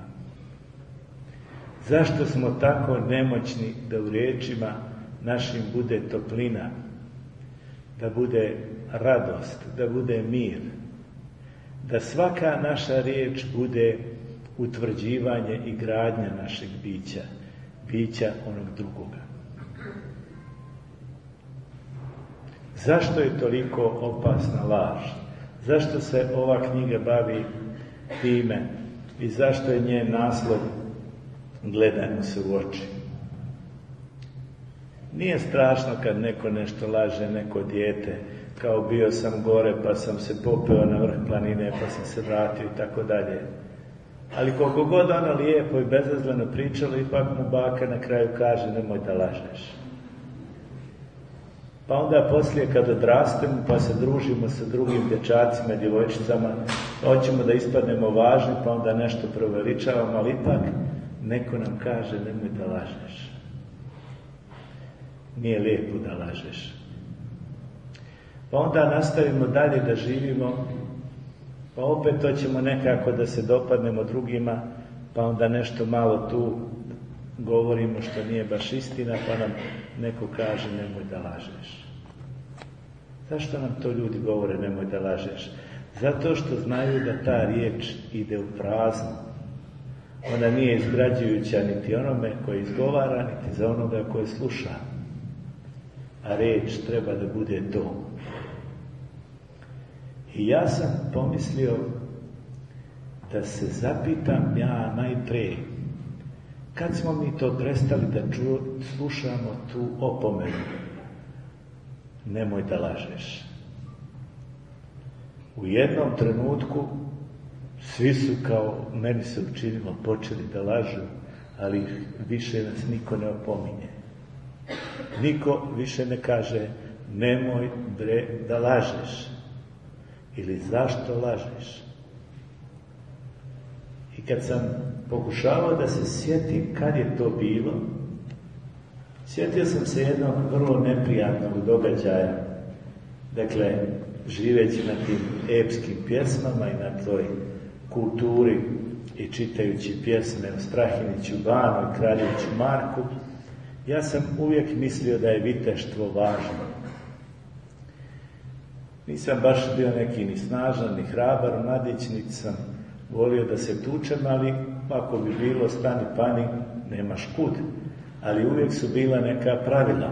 Zašto smo tako nemoćni da u riječima našim bude toplina, da bude radost, da bude mir, da svaka naša riječ bude utvrđivanje i gradnja našeg bića, bića onog drugoga. Zašto je toliko opasna laž? Zašto se ova knjiga bavi time i zašto je njen naslov Gledajmo se u oči? Nije strašno kad neko nešto laže, neko dijete, kao bio sam gore pa sam se popeo na vrh planine pa sam se vratio i tako dalje. Ali koliko god ona lijepo i bezazleno pričala, ipak mu baka na kraju kaže nemoj da lažeš. Pa onda poslije kad odrastemo pa se družimo sa drugim dječacima i djevojčicama, hoćemo da ispadnemo važni pa onda nešto proveličavamo, ali ipak neko nam kaže nemoj da lažeš. Nije lijepo da lažeš. Pa onda nastavimo dalje da živimo, pa opet hoćemo nekako da se dopadnemo drugima, pa onda nešto malo tu govorimo što nije baš istina, pa nam neko kaže nemoj da lažeš. Zašto nam to ljudi govore nemoj da lažeš? Zato što znaju da ta riječ ide u prazno. Ona nije izgrađujuća niti onome koji izgovara, niti za onoga koji sluša. A riječ treba da bude to. I ja sam pomislio da se zapitam ja najprije, kad smo mi to prestali da slušamo tu opomenu, nemoj da lažeš. U jednom trenutku svi su kao, meni se učinilo, počeli da lažu, ali više nas niko ne opominje. Niko više ne kaže nemoj bre da lažeš. Ili zašto lažeš? I kad sam pokušavao da se sjetim kad je to bilo, sjetio sam se jednog vrlo neprijatnog događaja. Dakle, živeći na tim epskim pjesmama i na toj kulturi i čitajući pjesme o Strahiniću Banu i Kraljeviću Marku, ja sam uvijek mislio da je viteštvo važno. Nisam baš bio neki ni snažan, ni hrabar mladić, niti sam volio da se tučem, ali ako bi bilo stani pani, nemaš kud. Ali uvijek su bila neka pravila.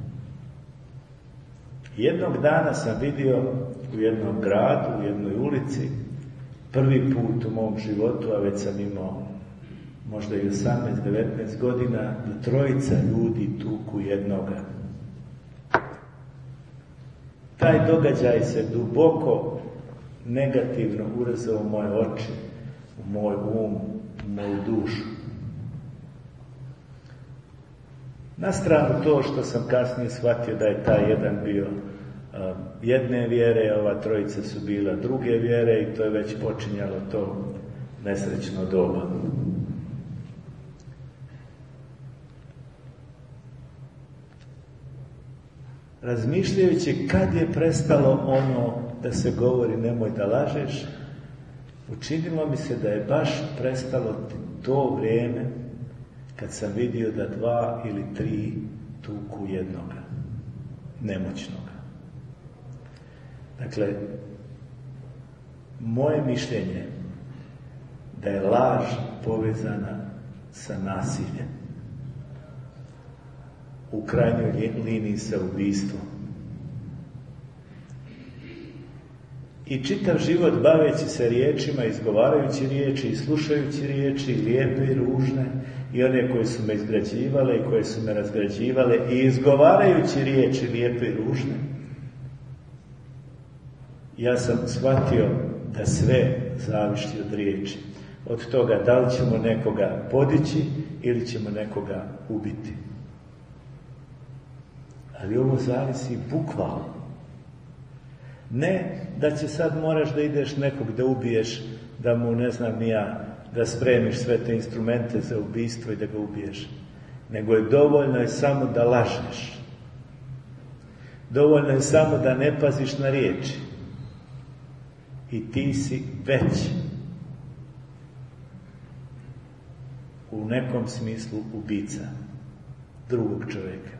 Jednog dana sam vidio u jednom gradu, u jednoj ulici, prvi put u mom životu, a već sam imao možda i 18-19 godina, da trojica ljudi tuku jednoga. taj događaj se duboko negativno urezao u moje oči, u moj um, u moju dušu. Na stranu to što sam kasnije shvatio da je taj jedan bio jedne vjere, a ova trojica su bila druge vjere i to je već počinjalo to nesrećno doba. Razmišljajući kad je prestalo ono da se govori nemoj da lažeš, učinilo mi se da je baš prestalo to vrijeme kad sam vidio da 2 ili 3 tuku jednoga, nemoćnoga. Dakle, moje mišljenje da je laž povezana sa nasiljem, u krajnjoj liniji sa ubistvom. I čitav život baveći se riječima, izgovarajući riječi i slušajući riječi, lijepe i ružne, i one koje su me izgrađivale i koje su me razgrađivale, i izgovarajući riječi lijepe i ružne, ja sam shvatio da sve zavisi od riječi. Od toga da li ćemo nekoga podići ili ćemo nekoga ubiti. Ali ovo zavisi bukvalno. Ne da će sad moraš da ideš nekog da ubiješ, da mu ne znam ni ja, da spremiš sve te instrumente za ubistvo i da ga ubiješ. Nego je dovoljno samo da lažeš. Dovoljno je samo da ne paziš na riječi. I ti si već u nekom smislu ubica drugog čovjeka.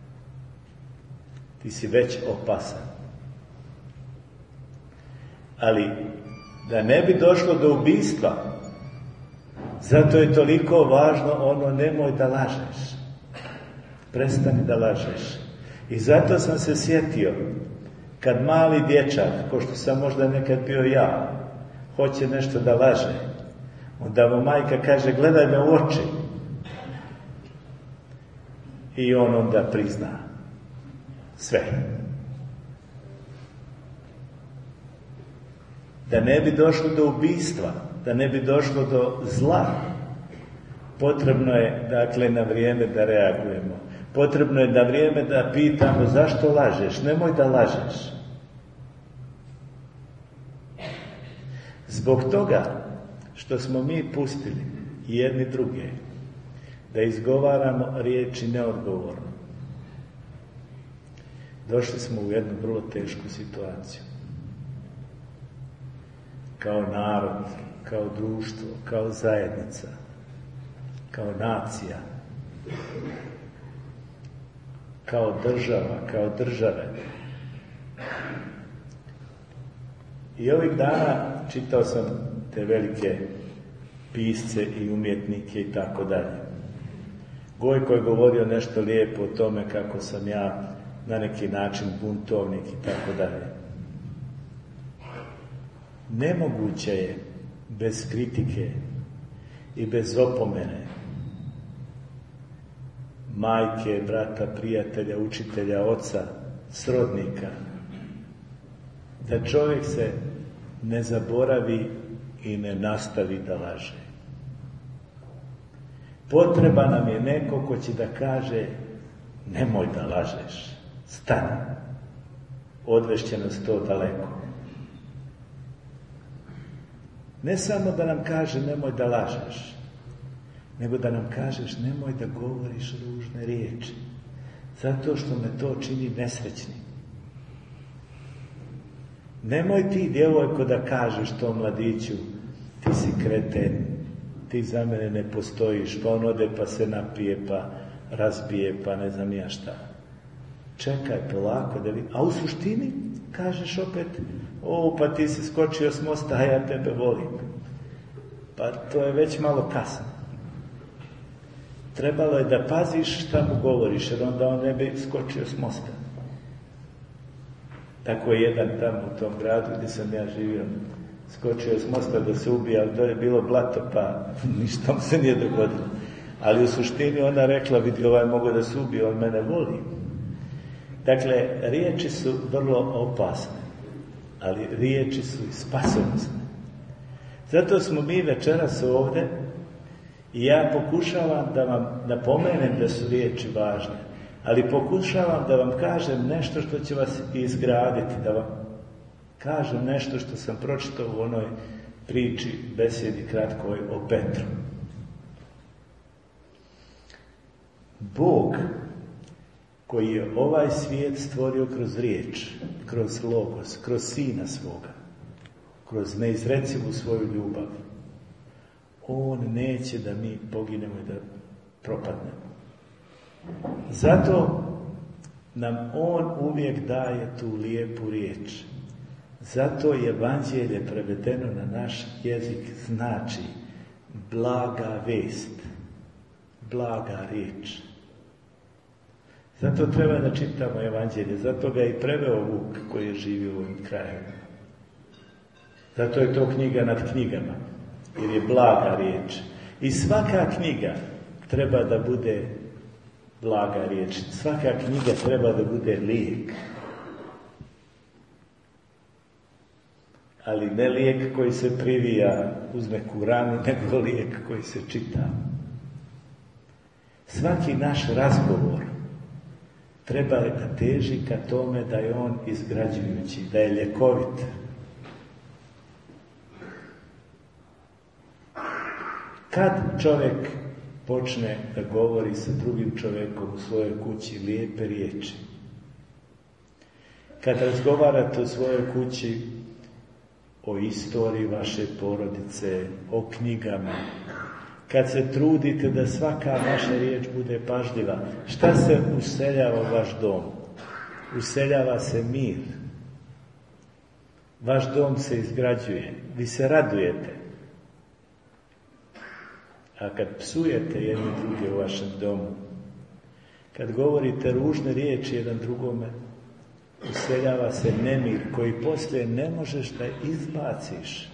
Ti si već opasan. Ali da ne bi došlo do ubistva, zato je toliko važno ono nemoj da lažeš. Prestani da lažeš. I zato sam se sjetio, kad mali dječak, ko što sam možda nekad bio ja, hoće nešto da laže, onda mu majka kaže gledaj me u oči. I on onda prizna sve. Da ne bi došlo do ubistva, da ne bi došlo do zla, potrebno je, dakle, na vrijeme da reagujemo. Potrebno je na vrijeme da pitamo zašto lažeš, nemoj da lažeš. Zbog toga što smo mi pustili jedni druge da izgovaramo riječi neodgovorno, došli smo u jednu vrlo tešku situaciju. Kao narod, kao društvo, kao zajednica, kao nacija, kao država, kao države. I ovih dana čitao sam te velike pisce i umjetnike i tako dalje. Gojko je govorio nešto lijepo o tome kako sam ja na neki način buntovnik i tako dalje. Nemoguće je bez kritike i bez opomene majke, brata, prijatelja, učitelja, oca, srodnika, da čovjek se ne zaboravi i ne nastavi da laže. Potreba nam je neko ko će da kaže nemoj da lažeš, stani, odvešće nas to daleko. Ne samo da nam kaže nemoj da lažeš, nego da nam kažeš nemoj da govoriš ružne riječi, zato što me to čini nesrećnim. Nemoj ti, djevojko, da kažeš tom mladiću ti si kreten, ti za mene ne postojiš, pa on ode pa se napije, pa razbije, pa ne znam ja šta. Čekaj polako da vidi. A u suštini kažeš opet, pa ti si skočio s mosta, a ja tebe volim. Pa to je već malo kasno. Trebalo je da paziš šta mu govoriš, jer onda on ne bi skočio s mosta. Tako je jedan tamo u tom gradu gdje sam ja živio, skočio s mosta da se ubije, ali to je bilo blato, pa ništa mu se nije dogodilo. Ali u suštini ona rekla, vidi, ovaj mogo da se ubije, on mene voli. Dakle, riječi su vrlo opasne, ali riječi su i spasonosne. Zato smo mi večeras ovdje i ja pokušavam da vam napomenem da su riječi važne, ali pokušavam da vam kažem nešto što će vas izgraditi, da vam kažem nešto što sam pročitao u onoj priči, besjedi kratkoj o Petru. Bog koji je ovaj svijet stvorio kroz riječ, kroz logos, kroz Sina svoga, kroz neizrecivu svoju ljubav, On neće da mi poginemo i da propadnemo. Zato nam On uvijek daje tu lijepu riječ. Zato je evanđelje prevedeno na naš jezik znači blaga vest, blaga riječ. Zato treba da čitamo evanđelje, zato ga i preveo Vuk koji je živio u ovim krajevima. Zato je to knjiga nad knjigama, jer je blaga riječ. I svaka knjiga treba da bude blaga riječ. Svaka knjiga treba da bude lijek. Ali ne lijek koji se privija, uzme Kuranu, nego lijek koji se čita. Svaki naš razgovor treba da teži ka tome da je on izgrađujući, da je ljekovit. Kad čovjek počne da govori sa drugim čovjekom u svojoj kući lijepe riječi, kad razgovarate u svojoj kući o istoriji vaše porodice, o knjigama, kad se trudite da svaka vaša riječ bude pažljiva, šta se useljava u vaš dom? Useljava se mir. Vaš dom se izgrađuje. Vi se radujete. A kad psujete jedni druge u vašem domu, kad govorite ružne riječi jedan drugome, useljava se nemir koji poslije ne možeš da izbaciš.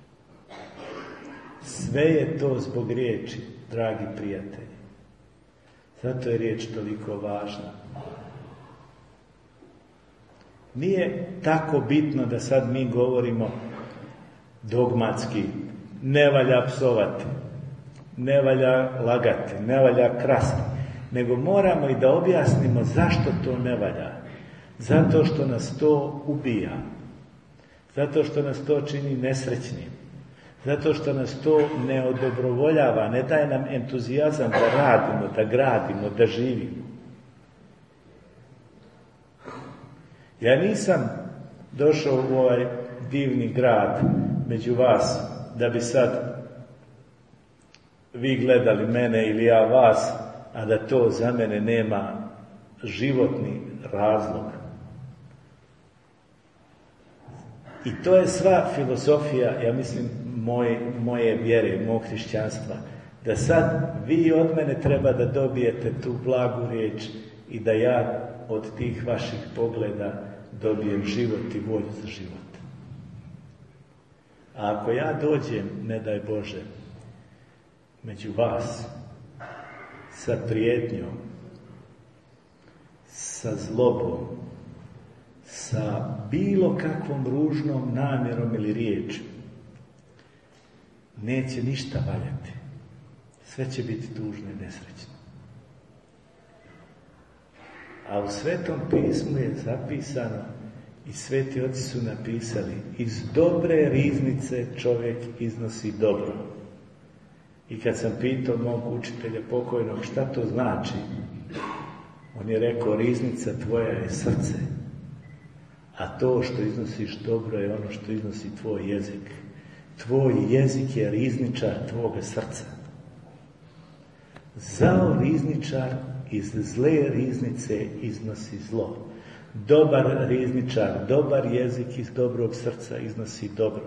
Sve je to zbog riječi, dragi prijatelji. Zato je riječ toliko važna. Nije tako bitno da sad mi govorimo dogmatski, ne valja psovati, ne valja lagati, ne valja krasti, nego moramo i da objasnimo zašto to ne valja. Zato što nas to ubija. Zato što nas to čini nesrećnim. Zato što nas to ne odobrovoljava, ne daje nam entuzijazam da radimo, da gradimo, da živimo. Ja nisam došao u ovaj divni grad među vas da bi sad vi gledali mene ili ja vas, a da to za mene nema životni razlog. I to je sva filozofija, ja mislim, moje vjere, mog hrišćanstva. Da sad vi od mene treba da dobijete tu blagu riječ i da ja od tih vaših pogleda dobijem život i volju za život. A ako ja dođem, ne daj Bože, među vas sa prijetnjom, sa zlobom, sa bilo kakvom ružnom namjerom ili riječju, neće ništa valjati. Sve će biti tužno i nesrećno. A u Svetom pismu je zapisano i sveti oci su napisali: iz dobre riznice čovjek iznosi dobro. I kad sam pitao mog učitelja pokojnog šta to znači, on je rekao: riznica tvoja je srce, a to što iznosiš dobro je ono što iznosi tvoj jezik. Tvoj jezik je rizničar tvoga srca. Zao rizničar iz zle riznice iznosi zlo. Dobar rizničar, dobar jezik iz dobrog srca iznosi dobro.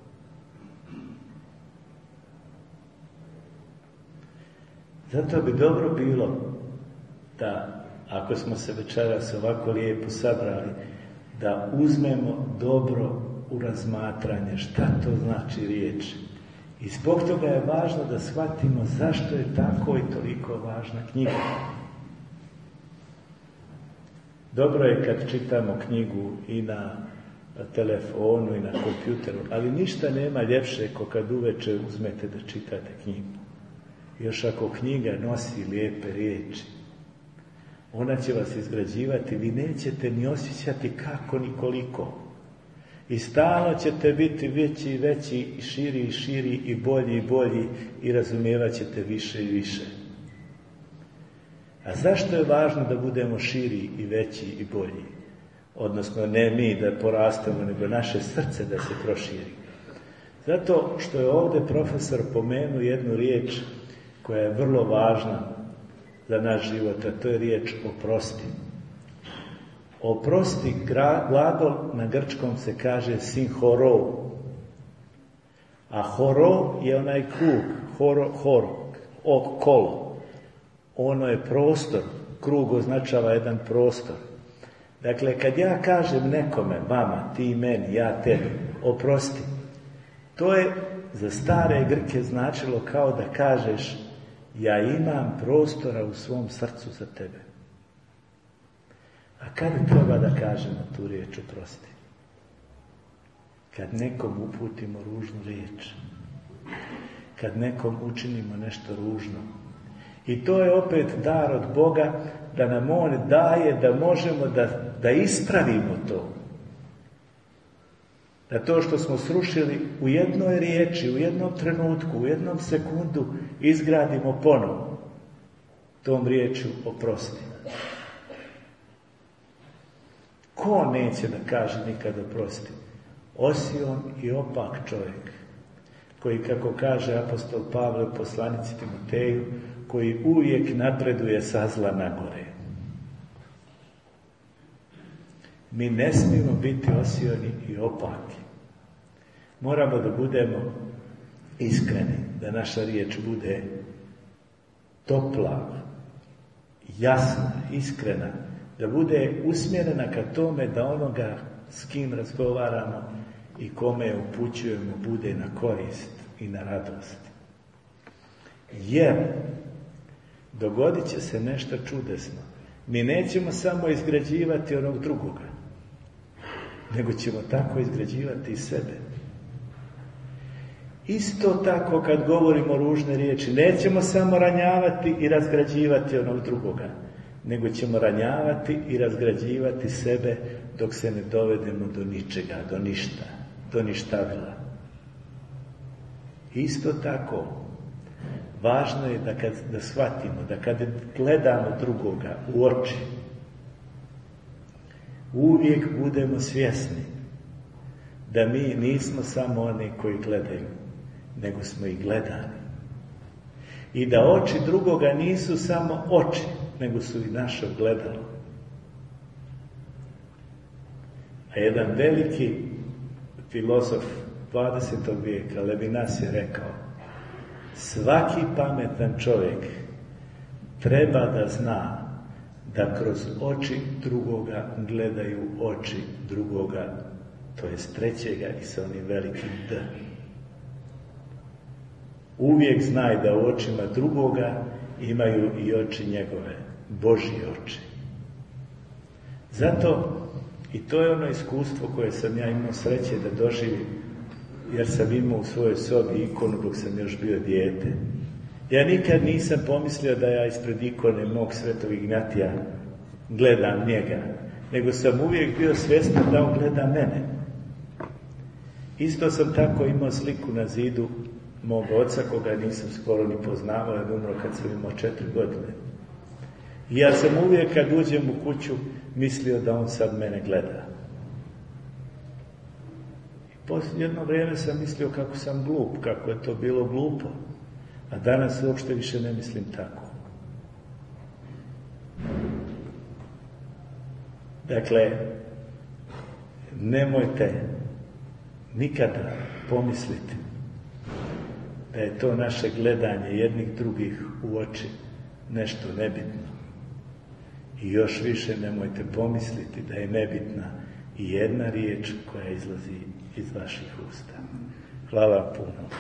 Zato bi dobro bilo da, ako smo se večeras ovako lijepo sabrali, da uzmemo dobro u razmatranje šta to znači riječ. I zbog toga je važno da shvatimo zašto je tako i toliko važna knjiga. Dobro je kad čitamo knjigu i na telefonu i na kompjuteru, ali ništa nema ljepše ko kad uveče uzmete da čitate knjigu. Još ako knjiga nosi lijepe riječi, ona će vas izgrađivati, vi nećete ni osjećati kako ni koliko. I stalno ćete biti veći i veći, i širi i bolji i razumijevat ćete više i više. A zašto je važno da budemo širi i veći i bolji? Odnosno ne mi da porastemo, nego naše srce da se proširi. Zato što je ovdje profesor pomenuo jednu riječ koja je vrlo važna za naš život, a to je riječ oprosti. Oprosti, glagol na grčkom se kaže sinhoro. A horo je onaj krug, kolo. Ono je prostor, krug označava jedan prostor. Dakle, kad ja kažem nekome, vama, ti meni, ja tebi, oprosti, to je za stare Grke značilo kao da kažeš, ja imam prostora u svom srcu za tebe. A kad treba da kažemo tu riječ oprosti? Kad nekom uputimo ružnu riječ. Kad nekom učinimo nešto ružno. I to je opet dar od Boga, da nam On daje da možemo da ispravimo to. Da to što smo srušili u jednoj riječi, u jednom trenutku, u jednom sekundu izgradimo ponovo. Tom riječu oprosti. Ko neće da kaže nikad oprosti? Osion i opak čovjek, koji, kako kaže apostol Pavle u poslanici Timoteju, koji uvijek napreduje sa zla na gore. Mi ne smijemo biti osioni i opaki. Moramo da budemo iskreni, da naša riječ bude topla, jasna, iskrena, da bude usmjerena ka tome da onoga s kim razgovaramo i kome je upućujemo bude na korist i na radost. Jer dogodit će se nešto čudesno. Mi nećemo samo izgrađivati onog drugoga, nego ćemo tako izgrađivati i sebe. Isto tako kad govorimo ružne riječi, nećemo samo ranjavati i razgrađivati onog drugoga, nego ćemo ranjavati i razgrađivati sebe dok se ne dovedemo do ničega, do ništa, do ništavila. Isto tako, važno je da shvatimo, da kad gledamo drugoga u oči, uvijek budemo svjesni da mi nismo samo oni koji gledaju, nego smo i gledani. I da oči drugoga nisu samo oči, nego su i naše ogledalo. A jedan veliki filozof 20. vijeka, Levinas, je rekao: svaki pametan čovjek treba da zna da kroz oči drugoga gledaju oči drugoga, to jest trećega i sa onim velikim D. Uvijek znaj da u očima drugoga imaju i oči njegove, Božje oči. Zato, i to je ono iskustvo koje sam ja imao sreće da doživim, jer sam imao u svojoj sobi ikonu dok sam još bio dijete. Ja nikad nisam pomislio da ja ispred ikone mog svetog Ignatija gledam njega, nego sam uvijek bio svjestan da on gleda mene. Isto sam tako imao sliku na zidu mog oca, koga nisam skoro ni poznavao, jer umro kad sam imao 4 godine. I ja sam uvijek kad uđem u kuću mislio da on sad mene gleda. I jedno vrijeme sam mislio kako sam glup, kako je to bilo glupo. A danas uopšte više ne mislim tako. Dakle, nemojte nikada pomisliti da je to naše gledanje jednih drugih u oči nešto nebitno. I još više nemojte pomisliti da je nebitna i jedna riječ koja izlazi iz vaših usta. Hvala vam puno.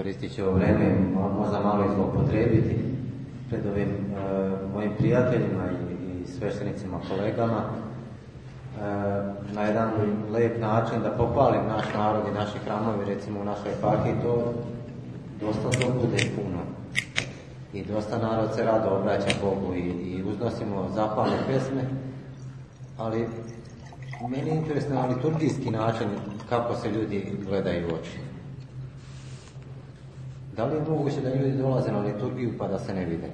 koristit će ovo vreme možda malo i zloupotrijebiti pred ovim mojim prijateljima i sveštenicima, kolegama, na jedan lijep način da pohvalim naš narod i naši hramovi, recimo u našoj eparhiji, to dosta to bude puno. I dosta narod se rado obraća Bogu i uznosimo zahvalne pesme, ali meni je interesno na liturgijski način kako se ljudi gledaju u oči. Da li je moguće da ljudi dolaze na liturgiju pa da se ne vide?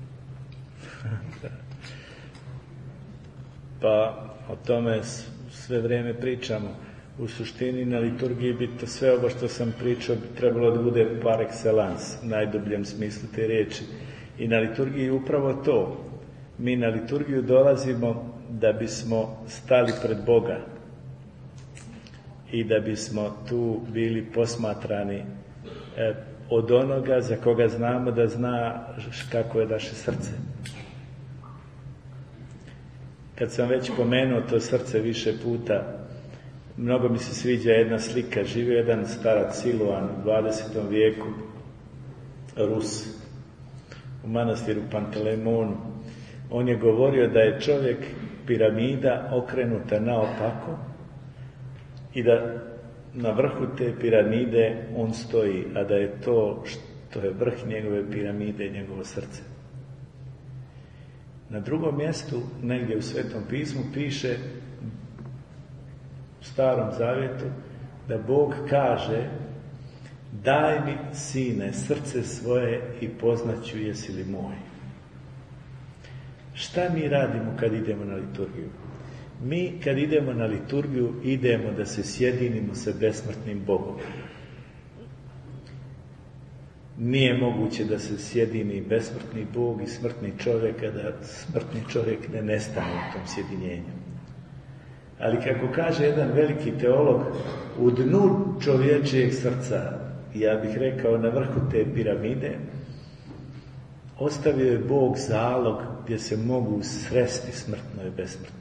Pa o tome sve vrijeme pričamo. U suštini na liturgiji bi to sve ovo što sam pričao bi trebalo da bude par excellence, u najdubljem smislu te riječi. I na liturgiji upravo to. Mi na liturgiju dolazimo da bismo stali pred Boga i da bismo tu bili posmatrani od onoga za koga znamo da zna kako je naše srce. Kad sam već pomenuo to srce više puta, mnogo mi se sviđa jedna slika. Živio jedan starac Siluan u 20. vijeku, Rus, u manastiru Pantelemonu. On je govorio da je čovjek piramida okrenuta naopako i da na vrhu te piramide on stoji, a da je to što je vrh njegove piramide njegovo srce. Na drugom mjestu, negdje u Svetom pismu, piše u Starom Zavjetu da Bog kaže: daj mi, sine, srce svoje i poznaću jesi li moj. Šta mi radimo kad idemo na liturgiju? Mi kad idemo na liturgiju idemo da se sjedinimo sa besmrtnim Bogom. Nije moguće da se sjedini besmrtni Bog i smrtni čovjek, a da smrtni čovjek ne nestane u tom sjedinjenju. Ali kako kaže jedan veliki teolog, u dnu čovječijeg srca, ja bih rekao na vrhu te piramide, ostavio je Bog zalog gdje se mogu sresti smrtno i besmrtno.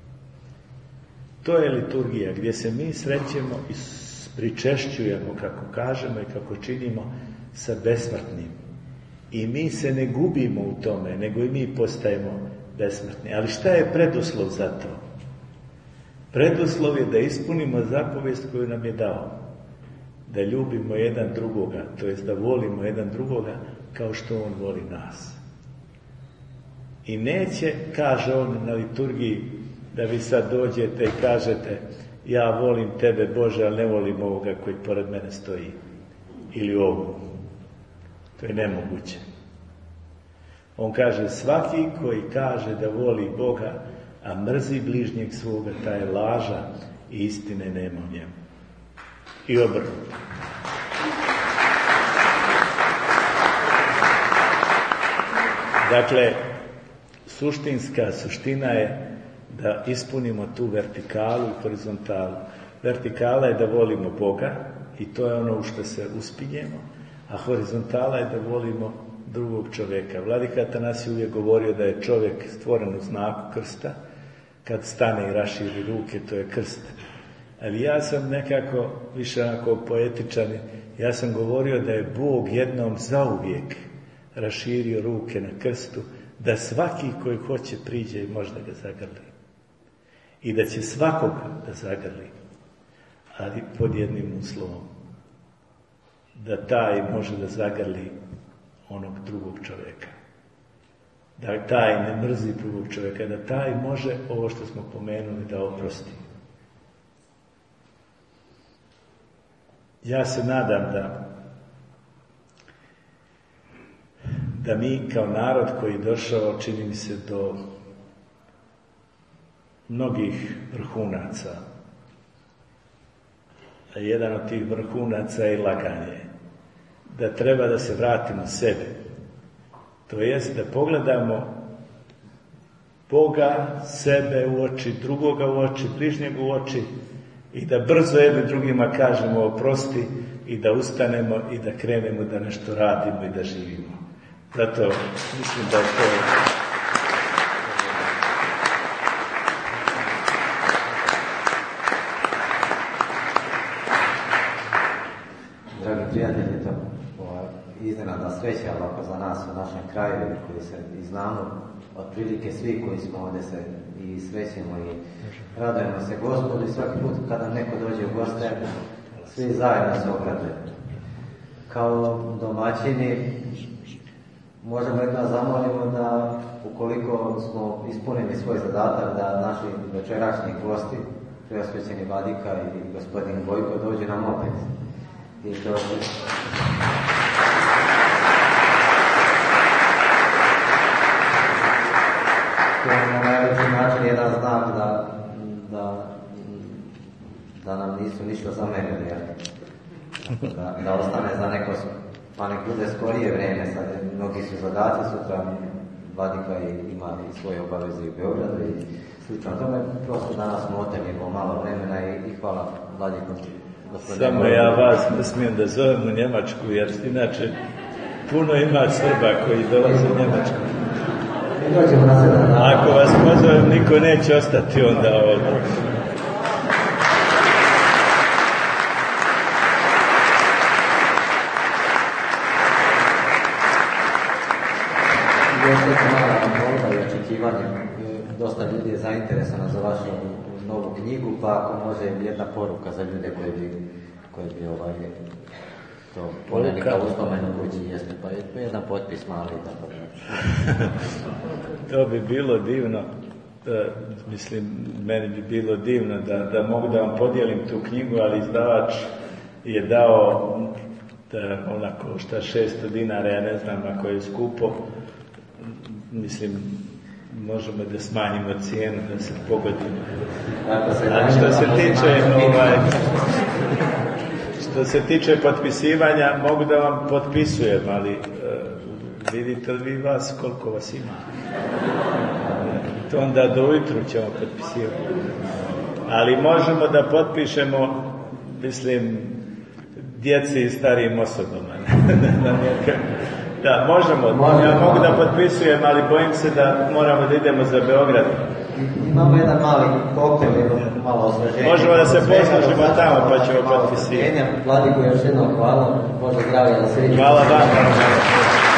To je liturgija gdje se mi srećemo i pričešćujemo, kako kažemo i kako činimo, sa besmrtnim. I mi se ne gubimo u tome, nego i mi postajemo besmrtni. Ali šta je preduslov za to? Preduslov je da ispunimo zapovijest koju nam je dao. Da ljubimo jedan drugoga, to jest da volimo jedan drugoga kao što on voli nas. I neće, kaže on na liturgiji, da vi sad dođete i kažete: ja volim tebe, Bože, ali ne volim ovoga koji pored mene stoji. Ili ovu. To je nemoguće. On kaže: svaki koji kaže da voli Boga, a mrzi bližnjeg svoga, taj je laža i istine nema u njemu. I obrnuto. Dakle, suština je da ispunimo tu vertikalu i horizontalu. Vertikala je da volimo Boga i to je ono u što se uspinjemo, a horizontala je da volimo drugog čovjeka. Vladika Atanasije uvijek govorio da je čovjek stvoren u znaku krsta. Kad stane i raširi ruke, to je krst. Ali ja sam nekako više onako poetičan. Ja sam govorio da je Bog jednom zauvijek raširio ruke na krstu, da svaki koji hoće priđe i može da ga zagrli. I da će svakog da zagrli, ali pod jednim uslovom. Da taj može da zagrli onog drugog čovjeka. Da taj ne mrzi drugog čovjeka, da taj može ovo što smo pomenuli da oprosti. Ja se nadam da mi kao narod koji je došao, čini mi se, do mnogih vrhunaca, a jedan od tih vrhunaca je laganje, da treba da se vratimo sebi. To jest da pogledamo Boga, sebe u oči, drugoga u oči, bližnjeg u oči i da brzo jedni drugima kažemo oprosti i da ustanemo i da krenemo da nešto radimo i da živimo. Zato mislim da je to... Dragi prijatelji, sreća ovako za nas u našem kraju koji se i znamo otprilike svi koji smo ovdje se i srećemo i radujemo se Gospodu i svaki put kada neko dođe u goste svi zajedno se obraduju. Kao domaćini možemo jedno zamolimo da ukoliko smo ispunili svoj zadatak da naši večerašnji gosti, preosvećeni vladika i gospodin Gojko dođe nam opet. I to je na najveći način jedan znak da nam nisu ništa zamerili. Da ostane za neko, pa nek bude skorije vreme, sad mnogi su zadaci, sutra vladika ima i svoje obaveze u Beogradu i slično tome, prosto danas smo otemimo malo vremena i hvala vladikom. Samo ja vas ne smijem da zovem u Njemačku, jer inače puno ima Srba koji dolaze u Njemačku. Ako vas pozovem, niko neće ostati onda ovdje. Još neka mala molba i očekivanje. Dosta ljudi je zainteresano za vašu novu knjigu, pa ako može jedna poruka za ljude koji bi to poneli kao uspomenu kući jeste, pa jedan potpis mali i tako da. To bi bilo divno, mislim, meni bi bilo divno da mogu da vam podijelim tu knjigu, ali izdavač je dao ona košta 600 dinara, ja ne znam ako je skupo, mislim, možemo da smanjimo cijenu, da se pogodimo. A što se tiče potpisivanja, mogu da vam potpisujem, ali vidite li vi vas koliko vas ima? To onda do ujutru ćemo potpisivati. Ali možemo da potpišemo, mislim, djeci i starijim osobama. Da, možemo. Ja mogu da potpisujem, ali bojim se da moramo da idemo za Beograd. Imamo jedan mali koktel, malo osveženje. Možemo da se poslužimo tamo, pa ćemo potpisivati. Vladiko, još jednom hvala. Bože zdravlje da se vidimo. Hvala vam.